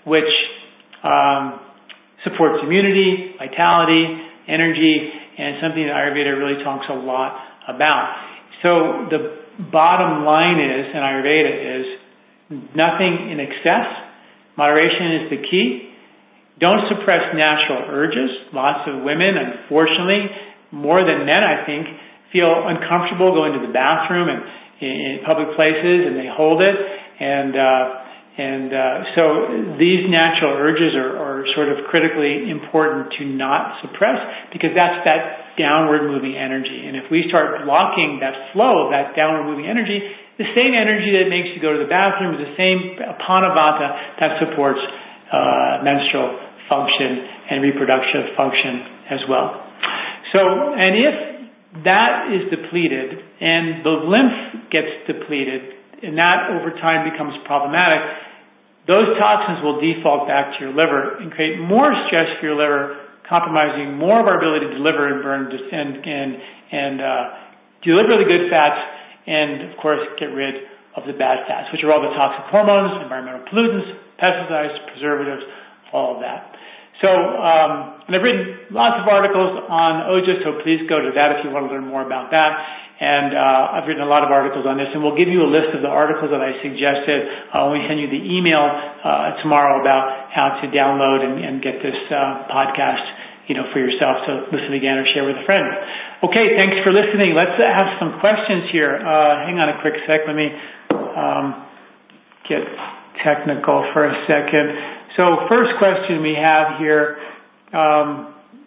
which um, supports immunity, vitality, energy, and something that Ayurveda really talks a lot about. So the bottom line is, in Ayurveda, is nothing in excess. Moderation is the key. Don't suppress natural urges. Lots of women, unfortunately, more than men, I think, feel uncomfortable going to the bathroom and in public places, and they hold it. And uh, and uh, so these natural urges are, are sort of critically important to not suppress, because that's that downward moving energy. And if we start blocking that flow of that downward moving energy, the same energy that makes you go to the bathroom is the same Apanavata that supports uh, menstrual function and reproductive function as well. So, and if that is depleted and the lymph gets depleted, and that over time becomes problematic, those toxins will default back to your liver and create more stress for your liver, compromising more of our ability to deliver and burn and and, and uh, deliver the good fats, and of course get rid of the bad fats, which are all the toxic hormones, environmental pollutants, pesticides, preservatives, all of that. So, um, and I've written lots of articles on Ojas, so please go to that if you want to learn more about that. And uh, I've written a lot of articles on this, and we'll give you a list of the articles that I suggested uh, when we send you the email uh, tomorrow about how to download and, and get this uh, podcast, you know, for yourself to listen again or share with a friend. Okay, thanks for listening. Let's uh, have some questions here. Uh, hang on a quick sec. Let me um, get technical for a second. So first question we have here, um,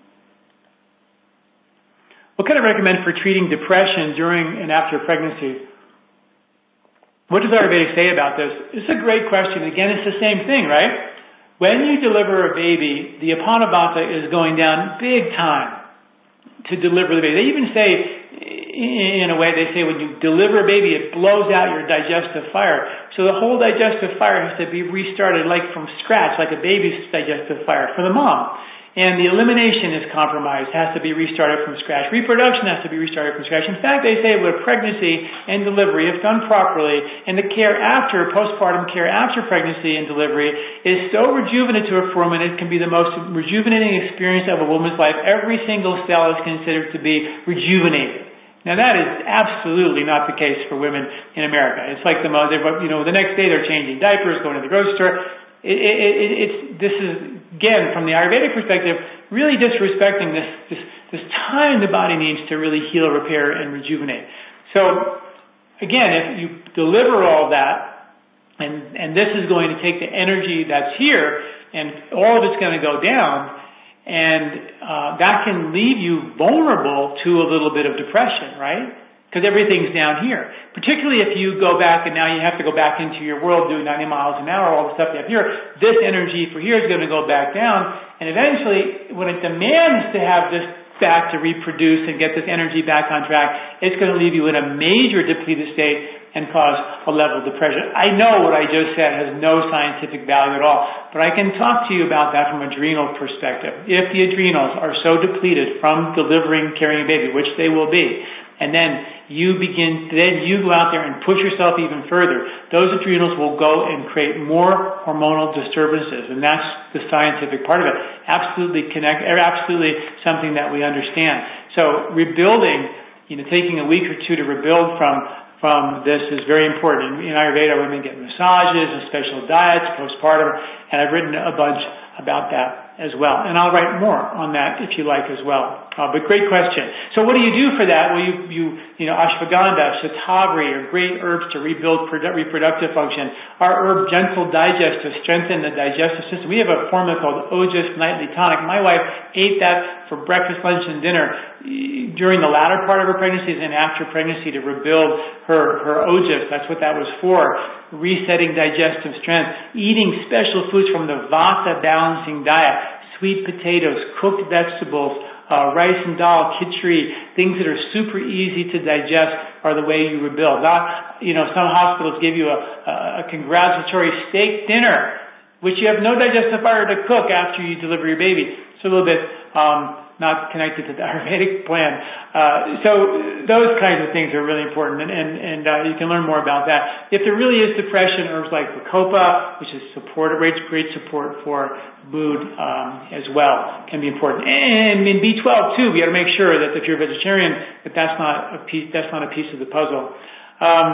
what can I recommend for treating depression during and after pregnancy? What does Ayurveda say about this? It's a great question. Again, it's the same thing, right? When you deliver a baby, the Apanavata is going down big time to deliver the baby. They even say, in a way, they say when you deliver a baby, it blows out your digestive fire. So the whole digestive fire has to be restarted like from scratch, like a baby's digestive fire for the mom. And the elimination is compromised, has to be restarted from scratch. Reproduction has to be restarted from scratch. In fact, they say with pregnancy and delivery, if done properly, and the care after, postpartum care after pregnancy and delivery is so rejuvenative for a woman, it can be the most rejuvenating experience of a woman's life. Every single cell is considered to be rejuvenated. Now that is absolutely not the case for women in America. It's like the most, you know, the next day they're changing diapers, going to the grocery store. It, it, it, it's, this is, again, from the Ayurvedic perspective, really disrespecting this, this, this time the body needs to really heal, repair, and rejuvenate. So, again, if you deliver all that, and, and this is going to take the energy that's here, and all of it's going to go down, and uh, that can leave you vulnerable to a little bit of depression, right? Because everything's down here. Particularly if you go back and now you have to go back into your world doing ninety miles an hour, all the stuff you have here, this energy for here is going to go back down. And eventually, when it demands to have this back to reproduce and get this energy back on track, it's going to leave you in a major depleted state and cause a level of depression. I know what I just said has no scientific value at all, but I can talk to you about that from an adrenal perspective. If the adrenals are so depleted from delivering, carrying a baby, which they will be, and then you begin, then you go out there and push yourself even further, those adrenals will go and create more hormonal disturbances, and that's the scientific part of it. Absolutely connect, absolutely something that we understand. So rebuilding, you know, taking a week or two to rebuild from from this is very important. In Ayurveda, women get massages and special diets postpartum, and I've written a bunch about that as well. And I'll write more on that if you like as well. Uh, but great question. So what do you do for that? Well, you, you, you know, ashwagandha, shatavari are great herbs to rebuild produ- reproductive function. Our herb Gentle Digest to strengthen the digestive system. We have a formula called Ojas Nightly Tonic. My wife ate that for breakfast, lunch, and dinner during the latter part of her pregnancy and after pregnancy to rebuild her, her Ojas. That's what that was for. Resetting digestive strength. Eating special foods from the Vata balancing diet. Sweet potatoes, cooked vegetables, uh, rice and dal, khichdi, things that are super easy to digest are the way you rebuild. Not, you know, some hospitals give you a, a congratulatory steak dinner, which you have no digestive fire to cook after you deliver your baby. It's a little bit um, not connected to the Ayurvedic plan. Uh, so those kinds of things are really important, and, and, and uh, you can learn more about that. If there really is depression, herbs like Bacopa, which is support, great, great support for mood um, as well, can be important. And in B twelve too, we got to make sure that if you're a vegetarian, that that's not a piece, that's not a piece of the puzzle. Um,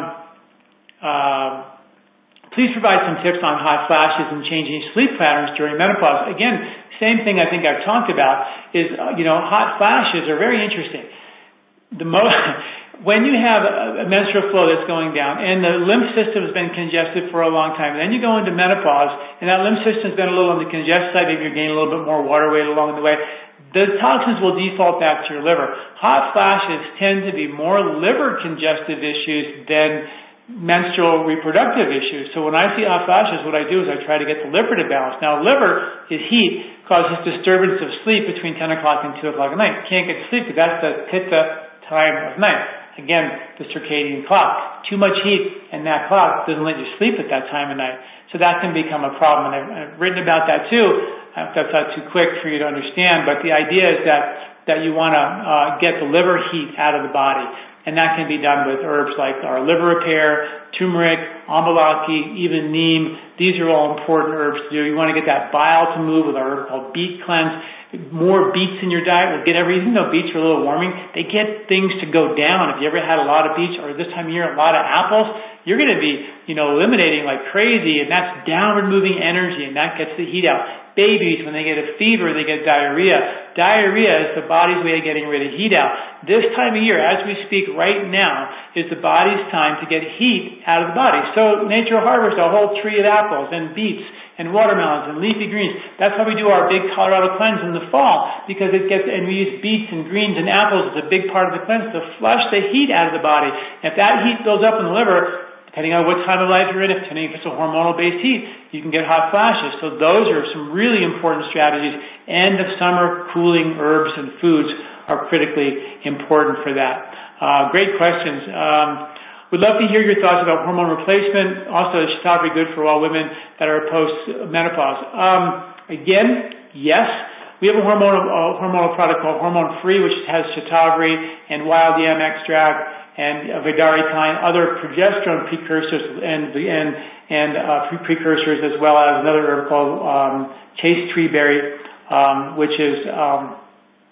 uh, Please provide some tips on hot flashes and changing sleep patterns during menopause. Again, same thing I think I've talked about is, uh, you know, hot flashes are very interesting. The most, when you have a, a menstrual flow that's going down and the lymph system has been congested for a long time, then you go into menopause and that lymph system has been a little on the congested side, maybe you're gaining a little bit more water weight along the way, the toxins will default back to your liver. Hot flashes tend to be more liver congestive issues than menstrual reproductive issues. So when I see hot flashes, what I do is I try to get the liver to balance. Now, liver is heat, causes disturbance of sleep between ten o'clock and two o'clock at night. Can't get to sleep because that's the pitta time of night. Again, the circadian clock. Too much heat and that clock doesn't let you sleep at that time of night. So that can become a problem. And I've, I've written about that too. That's not too quick for you to understand, but the idea is that, that you want to uh, get the liver heat out of the body. And that can be done with herbs like our liver repair, turmeric, amalaki, even neem. These are all important herbs to do. You want to get that bile to move with our herb called beet cleanse. More beets in your diet will get every, even though beets are a little warming, they get things to go down. If you ever had a lot of beets or this time of year a lot of apples, you're going to be, you know, eliminating like crazy, and that's downward moving energy, and that gets the heat out. Babies, when they get a fever, they get diarrhea. Diarrhea is the body's way of getting rid of heat out. This time of year, as we speak right now, is the body's time to get heat out of the body. So nature harvests a whole tree of apples and beets and watermelons and leafy greens. That's how we do our big Colorado cleanse in the fall, because it gets, and we use beets and greens and apples as a big part of the cleanse to flush the heat out of the body. If that heat builds up in the liver, depending on what time of life you're in, if it's a hormonal-based heat, you can get hot flashes. So those are some really important strategies. End of summer cooling herbs and foods are critically important for that. Uh, great questions. Um, we'd love to hear your thoughts about hormone replacement. Also, is Shatavari good for all women that are post-menopause? Um, again, yes. We have a hormonal, uh, hormonal product called Hormone Free, which has Shatavari and wild yam extract and uh, Vidaritine, other progesterone precursors and and and uh, pre- precursors, as well as another herb called um, chaste tree berry, um, which is um,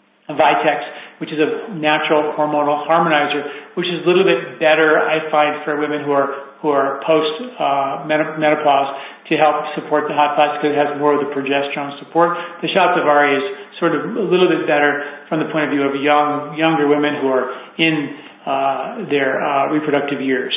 Vitex, which is a natural hormonal harmonizer, which is a little bit better, I find, for women who are who are post uh, menopause to help support the hot flash, because it has more of the progesterone support. The Shatavari is sort of a little bit better from the point of view of young younger women who are in Uh, their uh, reproductive years.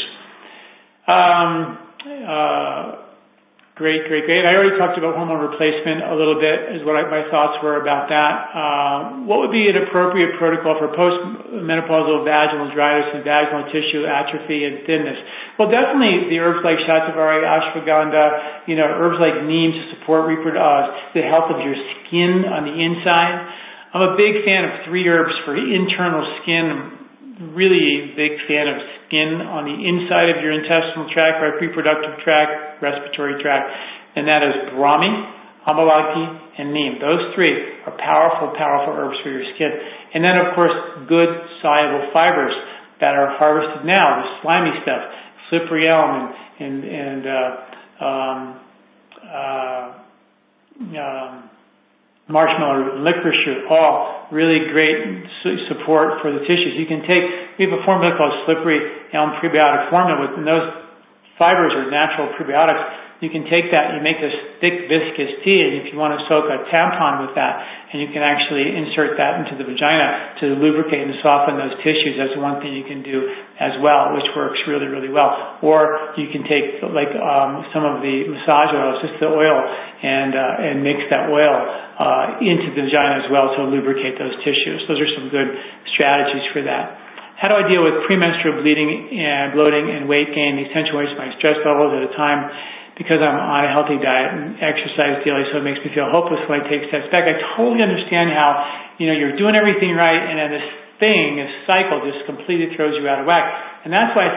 Um, uh, great, great, great. I already talked about hormone replacement a little bit, is what I, my thoughts were about that. Uh, what would be an appropriate protocol for postmenopausal vaginal dryness and vaginal tissue atrophy and thinness? Well, definitely the herbs like Shatavari, ashwagandha, you know, herbs like neem to support reprodu- uh, the health of your skin on the inside. I'm a big fan of three herbs for internal skin. Really a big fan of skin on the inside of your intestinal tract, right, reproductive tract, respiratory tract, and that is Brahmi, Amalaki, and Neem. Those three are powerful, powerful herbs for your skin. And then, of course, good soluble fibers that are harvested now, the slimy stuff, slippery elm and and, and uh, um, uh, um, marshmallow, licorice root, all really great support for the tissues. You can take, we have a formula called Slippery Elm Prebiotic Formula, and those fibers are natural prebiotics. You can take that and you make this thick viscous tea, and if you want to soak a tampon with that, and you can actually insert that into the vagina to lubricate and soften those tissues. That's one thing you can do as well, which works really, really well. Or you can take like um, some of the massage oils, just the oil, and uh, and mix that oil uh, into the vagina as well to lubricate those tissues. Those are some good strategies for that. How do I deal with premenstrual bleeding and bloating and weight gain, accentuates my stress levels at a time because I'm on a healthy diet and exercise daily, so it makes me feel hopeless when I take steps back? I totally understand how, you know, you're doing everything right, and then this thing, this cycle, just completely throws you out of whack. And that's why I say,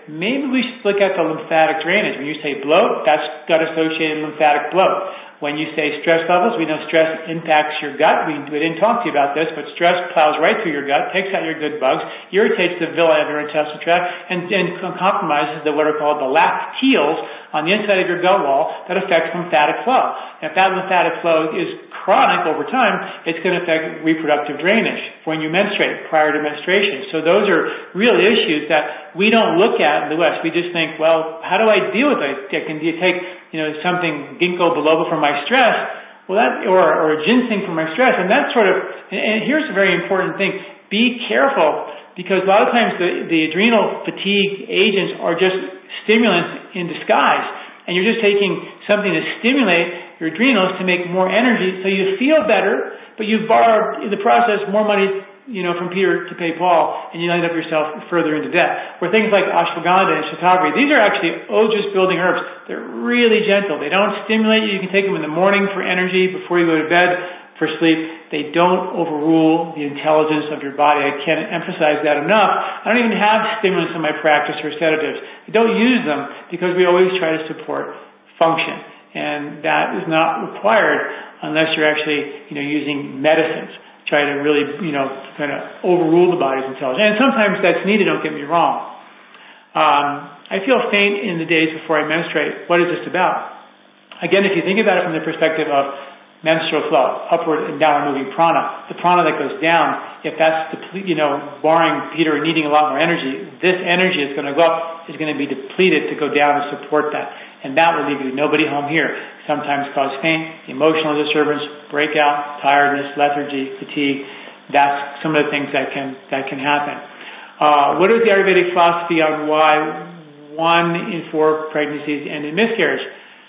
maybe we should look at the lymphatic drainage. When you say bloat, that's gut-associated lymphatic bloat. When you say stress levels, we know stress impacts your gut. We, we didn't talk to you about this, but stress plows right through your gut, takes out your good bugs, irritates the villi of your intestinal tract, and, and compromises the what are called the lacteals on the inside of your gut wall that affects lymphatic flow. And if that lymphatic flow is chronic over time, it's going to affect reproductive drainage when you menstruate, prior to menstruation. So those are real issues that we don't look at in the West. We just think, well, how do I deal with it? Can you take, you know, something ginkgo biloba for my stress? Well, that, or, or ginseng for my stress. And that sort of, and, and here's a very important thing. Be careful, because a lot of times the, the adrenal fatigue agents are just stimulants in disguise. And you're just taking something to stimulate your adrenals to make more energy so you feel better, but you've borrowed in the process more money, you know, from Peter to pay Paul, and you end up yourself further into debt. Where things like ashwagandha and shatavari, these are actually ojas building herbs. They're really gentle. They don't stimulate you. You can take them in the morning for energy before you go to bed for sleep. They don't overrule the intelligence of your body. I can't emphasize that enough. I don't even have stimulants in my practice or sedatives. I don't use them because we always try to support function. And that is not required unless you're actually, you know, using medicines. Try to really, you know, kind of overrule the body's intelligence. And sometimes that's needed, don't get me wrong. Um, I feel faint in the days before I menstruate. What is this about? Again, if you think about it from the perspective of menstrual flow, upward and downward moving prana, the prana that goes down, if that's, deple- you know, barring Peter needing a lot more energy, this energy is going to go up, is going to be depleted to go down and support that. And that will leave you nobody home here. Sometimes cause faint, emotional disturbance, breakout, tiredness, lethargy, fatigue. That's some of the things that can that can happen. Uh, what is the Ayurvedic philosophy on why one in four pregnancies end in miscarriage?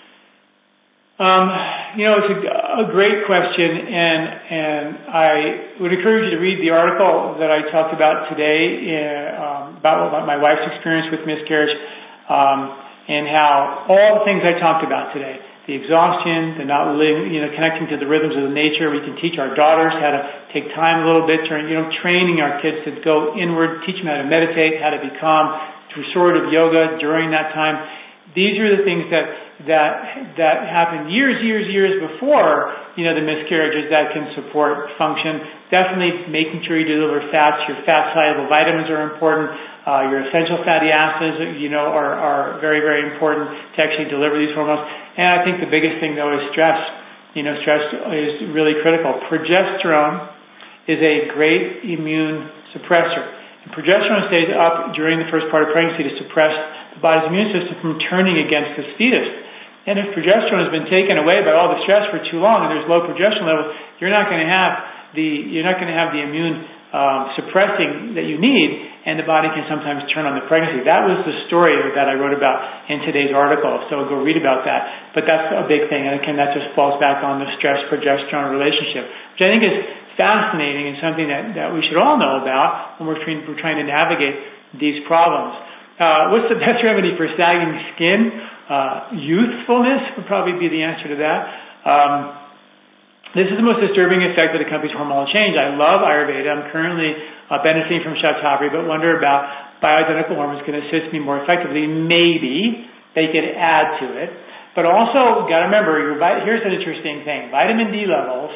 Um, you know, it's a, a great question, and and I would encourage you to read the article that I talked about today uh, um, about, about my wife's experience with miscarriage. Um, And how all the things I talked about today, the exhaustion, the not living, you know, connecting to the rhythms of the nature. We can teach our daughters how to take time a little bit during, you know, training our kids to go inward, teach them how to meditate, how to be calm, restorative yoga during that time. These are the things that that that happen years, years, years before, you know, the miscarriages that can support function. Definitely making sure you deliver fats. Your fat-soluble vitamins are important. Uh, your essential fatty acids, you know, are, are very, very important to actually deliver these hormones. And I think the biggest thing, though, is stress. You know, stress is really critical. Progesterone is a great immune suppressor. And progesterone stays up during the first part of pregnancy to suppress the body's immune system from turning against the fetus. And if progesterone has been taken away by all the stress for too long, and there's low progesterone levels, you're not going to have the you're not going to have the immune um, suppressing that you need, and the body can sometimes turn on the pregnancy. That was the story that I wrote about in today's article. So go read about that. But that's a big thing, and again, that just falls back on the stress-progesterone relationship, which I think is fascinating and something that, that we should all know about when we're trying, we're trying to navigate these problems. Uh, what's the best remedy for sagging skin? Uh, youthfulness would probably be the answer to that. Um, this is the most disturbing effect of the company's hormonal change. I love Ayurveda. I'm currently uh, benefiting from Shatavari, but wonder about bioidentical hormones can assist me more effectively. Maybe they could add to it. But also, got to remember, your, here's an interesting thing. Vitamin D levels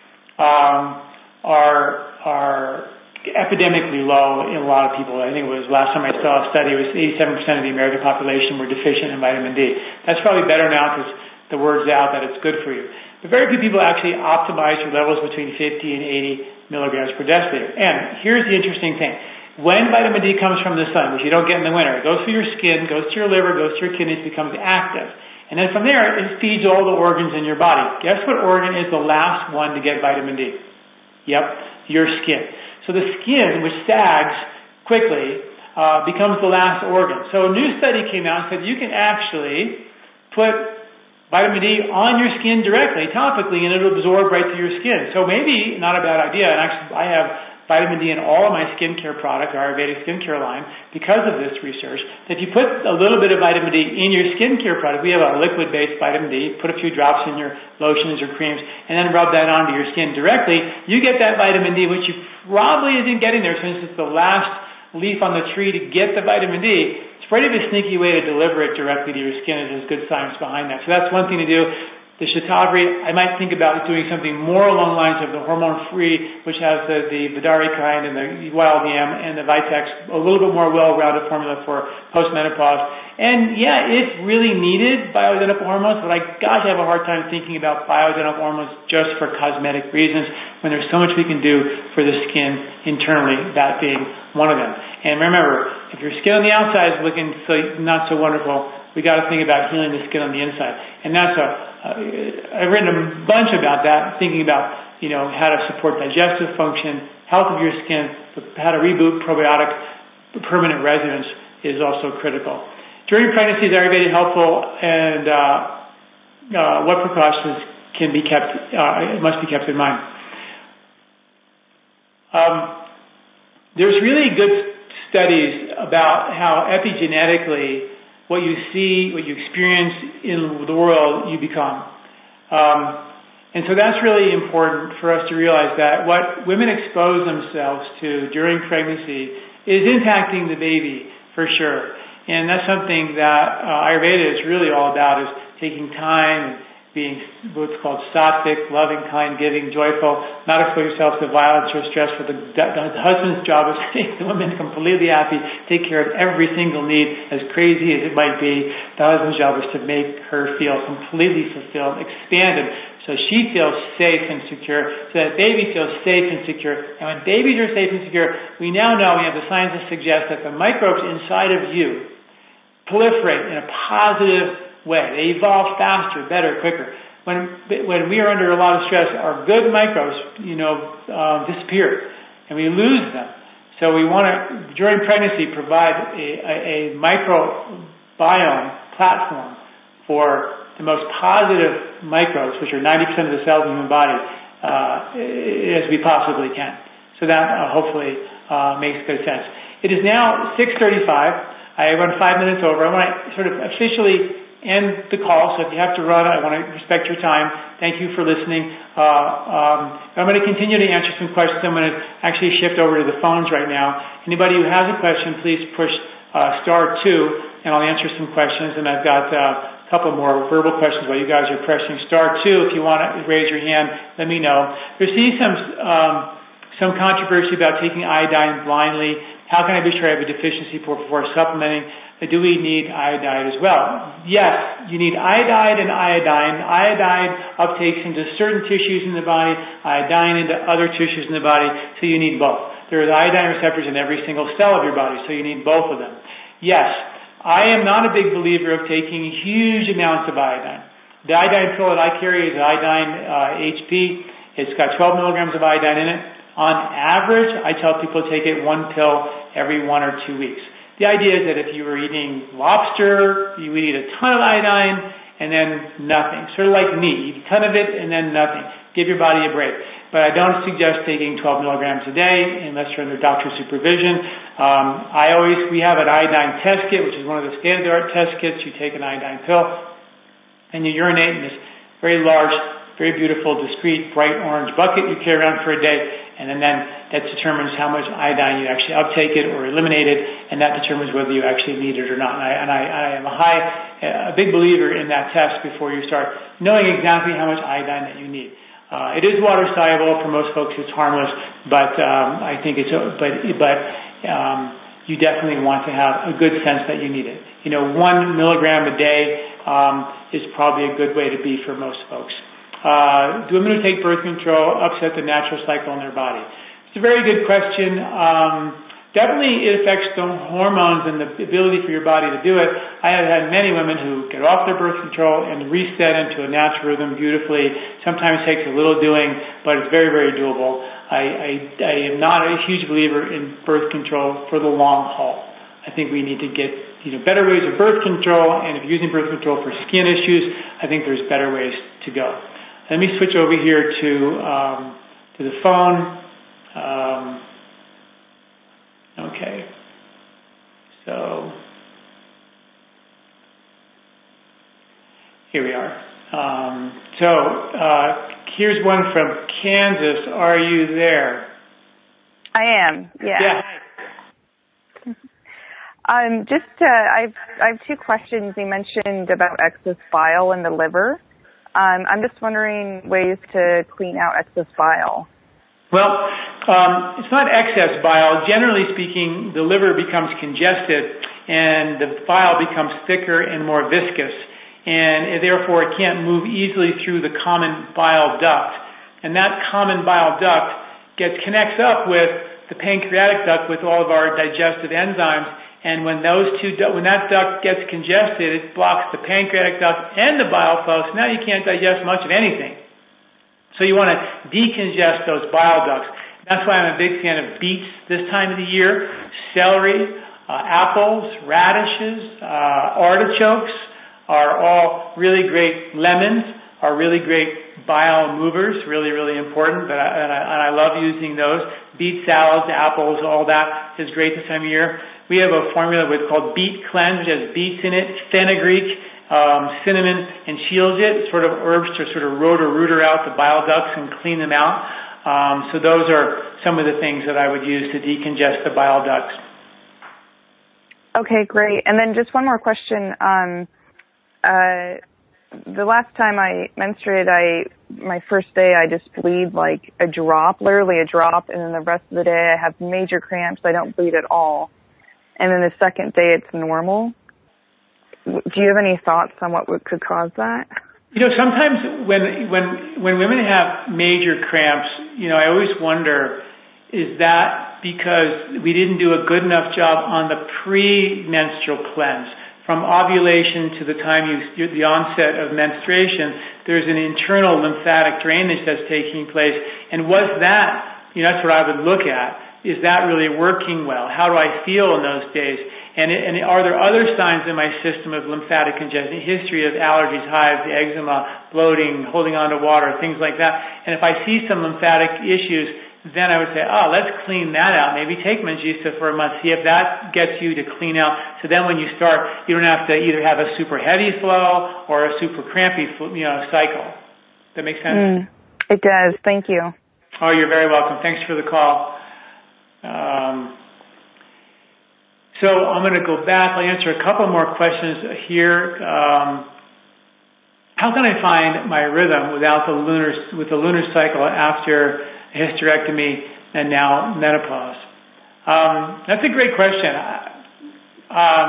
um, are are epidemically low in a lot of people. I think it was last time I saw a study, it was eighty-seven percent of the American population were deficient in vitamin D. That's probably better now because the word's out that it's good for you. But very few people actually optimize your levels between fifty and eighty milligrams per deciliter. And here's the interesting thing. When vitamin D comes from the sun, which you don't get in the winter, it goes through your skin, goes to your liver, goes to your kidneys, becomes active. And then from there, it feeds all the organs in your body. Guess what organ is the last one to get vitamin D? Yep, your skin. So the skin, which sags quickly, uh, becomes the last organ. So a new study came out and said you can actually put vitamin D on your skin directly, topically, and it'll absorb right through your skin. So maybe not a bad idea. And actually, I have vitamin D in all of my skincare products, our Ayurvedic skincare line, because of this research. If you put a little bit of vitamin D in your skincare product, we have a liquid-based vitamin D, put a few drops in your lotions or creams, and then rub that onto your skin directly, you get that vitamin D, which you probably isn't getting there since it's the last leaf on the tree to get the vitamin D. it's pretty of a sneaky way to deliver it directly to your skin. There's good science behind that. So that's one thing to do. The Shatavari, I might think about doing something more along the lines of the hormone-free, which has the, the Vidari kind and the Wild Yam and the Vitex, a little bit more well-rounded formula for postmenopause. And yeah, it's really needed, bioidentical hormones, but I, gosh, I have a hard time thinking about bioidentical hormones just for cosmetic reasons when there's so much we can do for the skin internally, that being one of them. And remember, if your skin on the outside is looking so, not so wonderful, we got to think about healing the skin on the inside. And that's a, uh, I've written a bunch about that, thinking about, you know, how to support digestive function, health of your skin, how to reboot probiotic permanent residence is also critical. During pregnancy, is Ayurveda helpful, and uh, uh, what precautions can be kept, uh, must be kept in mind? Um, there's really good studies about how epigenetically what you see, what you experience in the world, you become. Um, and so that's really important for us to realize that what women expose themselves to during pregnancy is impacting the baby for sure. And that's something that uh, Ayurveda is really all about, is taking time and being what's called sattvic, loving, kind, giving, joyful, not expose yourself to violence or stress. For the, the, the husband's job is to make the woman completely happy, take care of every single need, as crazy as it might be. The husband's job is to make her feel completely fulfilled, expanded, so she feels safe and secure, so that baby feels safe and secure. And when babies are safe and secure, we now know, we have the science that suggests that the microbes inside of you proliferate in a positive way. They evolve faster, better, quicker. When when we are under a lot of stress, our good microbes, you know, um, disappear, and we lose them. So we want to, during pregnancy, provide a, a, a microbiome platform for the most positive microbes, which are ninety percent of the cells in the human body, uh, as we possibly can. So that uh, hopefully uh, makes good sense. It is now six thirty-five. I run five minutes over. I want to sort of officially end the call, so if you have to run, I want to respect your time. Thank you for listening. Uh, um, I'm going to continue to answer some questions. I'm going to actually shift over to the phones right now. Anybody who has a question, please push uh, star two, and I'll answer some questions. And I've got uh, a couple more verbal questions while you guys are pressing star two. If you want to raise your hand, let me know. There seems some um, some controversy about taking iodine blindly. How can I be sure I have a deficiency before, before supplementing? Do we need iodide as well? Yes, you need iodide and iodine. Iodide uptakes into certain tissues in the body, iodine into other tissues in the body, so you need both. There are iodine receptors in every single cell of your body, so you need both of them. Yes, I am not a big believer of taking huge amounts of iodine. The iodine pill that I carry is iodine uh, H P. It's got twelve milligrams of iodine in it. On average, I tell people to take it one pill every one or two weeks. The idea is that if you were eating lobster, you would eat a ton of iodine and then nothing. Sort of like meat. Eat a ton of it and then nothing. Give your body a break. But I don't suggest taking twelve milligrams a day unless you're under doctor's supervision. Um, I always, we have an iodine test kit, which is one of the state-of-the-art test kits. You take an iodine pill and you urinate in this very large, very beautiful, discreet, bright orange bucket you carry around for a day. And then, then that determines how much iodine you actually uptake it or eliminate it, and that determines whether you actually need it or not. And I, and I, I am a high, a big believer in that test before you start knowing exactly how much iodine that you need. Uh, it is water soluble. For most folks, it's harmless, but um, I think it's, but but um, you definitely want to have a good sense that you need it. You know, one milligram a day um, is probably a good way to be for most folks. Uh, do women who take birth control upset the natural cycle in their body? It's a very good question. Um, definitely it affects the hormones and the ability for your body to do it. I have had many women who get off their birth control and reset into a natural rhythm beautifully. Sometimes it takes a little doing, but it's very, very doable. I, I, I am not a huge believer in birth control for the long haul. I think we need to get you know, better ways of birth control, and if you're using birth control for skin issues, I think there's better ways to go. Let me switch over here to um, to the phone. Um, okay. So here we are. Um, so uh, here's one from Kansas. Are you there? I am. Yeah. Yeah. Um, just, uh, I've, I have two questions. You mentioned about excess bile in the liver. Um, I'm just wondering ways to clean out excess bile. Well, um, it's not excess bile. Generally speaking, the liver becomes congested and the bile becomes thicker and more viscous, and therefore it can't move easily through the common bile duct. And that common bile duct gets connects up with the pancreatic duct with all of our digestive enzymes. And when those two, when that duct gets congested, it blocks the pancreatic duct and the bile flow. So now you can't digest much of anything. So you want to decongest those bile ducts. That's why I'm a big fan of beets this time of the year, celery, uh, apples, radishes, uh, artichokes are all really great. Lemons are really great bile movers, really, really important. But I, and, I, and I love using those. Beet salads, apples, all that is great this time of year. We have a formula with called Beet Cleanse, which has beets in it, fenugreek, um, cinnamon, and shilajit, sort of herbs to sort of rotor rooter out the bile ducts and clean them out. Um, so those are some of the things that I would use to decongest the bile ducts. Okay, great. And then just one more question. Um, uh, the last time I menstruated, I my first day I just bleed like a drop, literally a drop, and then the rest of the day I have major cramps. I don't bleed at all. And then the second day it's normal. Do you have any thoughts on what would, could cause that? You know, sometimes when when when women have major cramps, you know, I always wonder, is that because we didn't do a good enough job on the pre-menstrual cleanse? From ovulation to the time you, the onset of menstruation, there's an internal lymphatic drainage that's taking place. And was that, you know, that's what I would look at. Is that really working well? How do I feel in those days? And, and are there other signs in my system of lymphatic congestion, history of allergies, hives, eczema, bloating, holding on to water, things like that? And if I see some lymphatic issues, then I would say, oh, let's clean that out. Maybe take Manjista for a month, see if that gets you to clean out. So then when you start, you don't have to either have a super heavy flow or a super crampy, you know, cycle. Does that make sense? Mm, it does. Thank you. Oh, you're very welcome. Thanks for the call. Um, so I'm going to go back. I'll answer a couple more questions here. Um, how can I find my rhythm without the lunar, with the lunar cycle after hysterectomy and now menopause? Um, that's a great question. Um,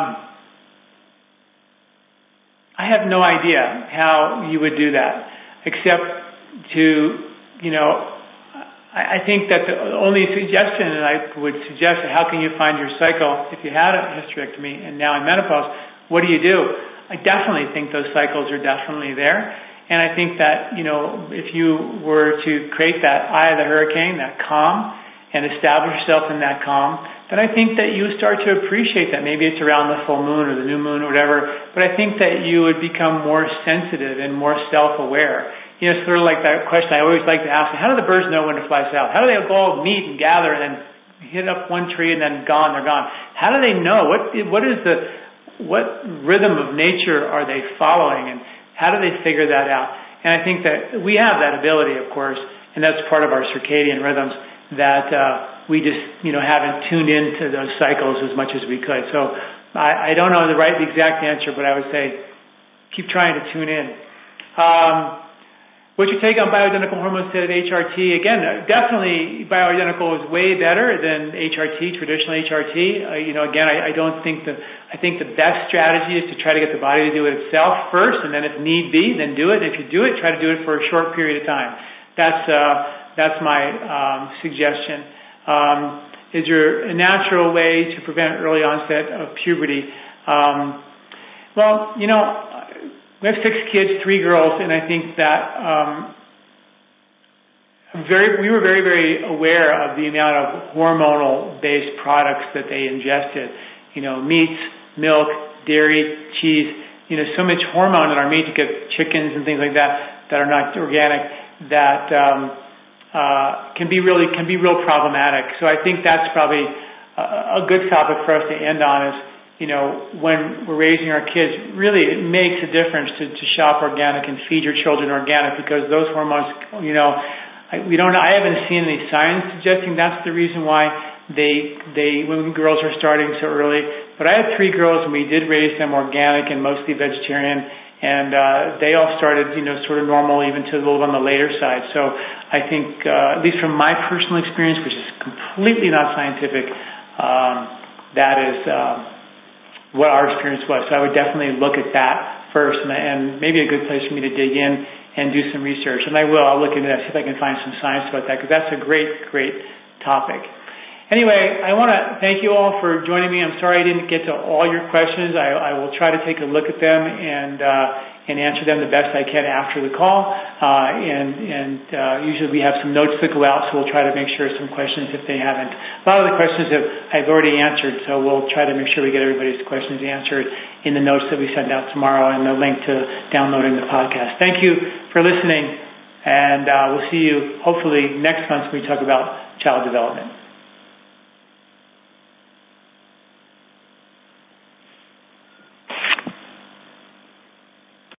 I have no idea how you would do that, except to, you know, I, I think that the only suggestion that I would suggest is how can you find your cycle if you had a hysterectomy and now in menopause, what do you do? I definitely think those cycles are definitely there. And I think that, you know, if you were to create that eye of the hurricane, that calm, and establish yourself in that calm, then I think that you start to appreciate that. Maybe it's around the full moon or the new moon or whatever, but I think that you would become more sensitive and more self-aware. You know, sort of like that question I always like to ask, how do the birds know when to fly south? How do they all meet and gather and then hit up one tree and then gone, they're gone? How do they know? What What is the, what rhythm of nature are they following? And how do they figure that out? And I think that we have that ability, of course, and that's part of our circadian rhythms that uh, we just, you know, haven't tuned into those cycles as much as we could. So I, I don't know the right, the exact answer, but I would say keep trying to tune in. Um, what's your take on bioidentical hormones instead of H R T? Again, definitely bioidentical is way better than H R T, traditional H R T. Uh, you know, again, I, I don't think the I think the best strategy is to try to get the body to do it itself first, and then if need be, then do it. If you do it, try to do it for a short period of time. That's uh, that's my um, suggestion. Um, is there a natural way to prevent early onset of puberty? Um, well, you know, we have six kids, three girls, and I think that um, very we were very, very aware of the amount of hormonal-based products that they ingested. You know, meats, milk, dairy, cheese, you know, so much hormone in our meat. You get chickens and things like that that are not organic that um, uh, can be really can be real problematic. So I think that's probably a, a good topic for us to end on is, you know, when we're raising our kids, really it makes a difference to, to shop organic and feed your children organic because those hormones, you know, I, we don't. I haven't seen any science suggesting that's the reason why they they when girls are starting so early, but I had three girls, and we did raise them organic and mostly vegetarian, and uh, they all started, you know, sort of normal, even to a little on the later side. So I think, uh, at least from my personal experience, which is completely not scientific, um, that is uh, what our experience was. So I would definitely look at that first, and, and maybe a good place for me to dig in and do some research. And I will. I'll look into that, see if I can find some science about that, because that's a great, great topic. Anyway, I want to thank you all for joining me. I'm sorry I didn't get to all your questions. I, I will try to take a look at them and uh, and answer them the best I can after the call. Uh, and and uh, usually we have some notes that go out, so we'll try to make sure some questions if they haven't. A lot of the questions have I've already answered, so we'll try to make sure we get everybody's questions answered in the notes that we send out tomorrow and the link to downloading the podcast. Thank you for listening, and uh, we'll see you hopefully next month when we talk about child development.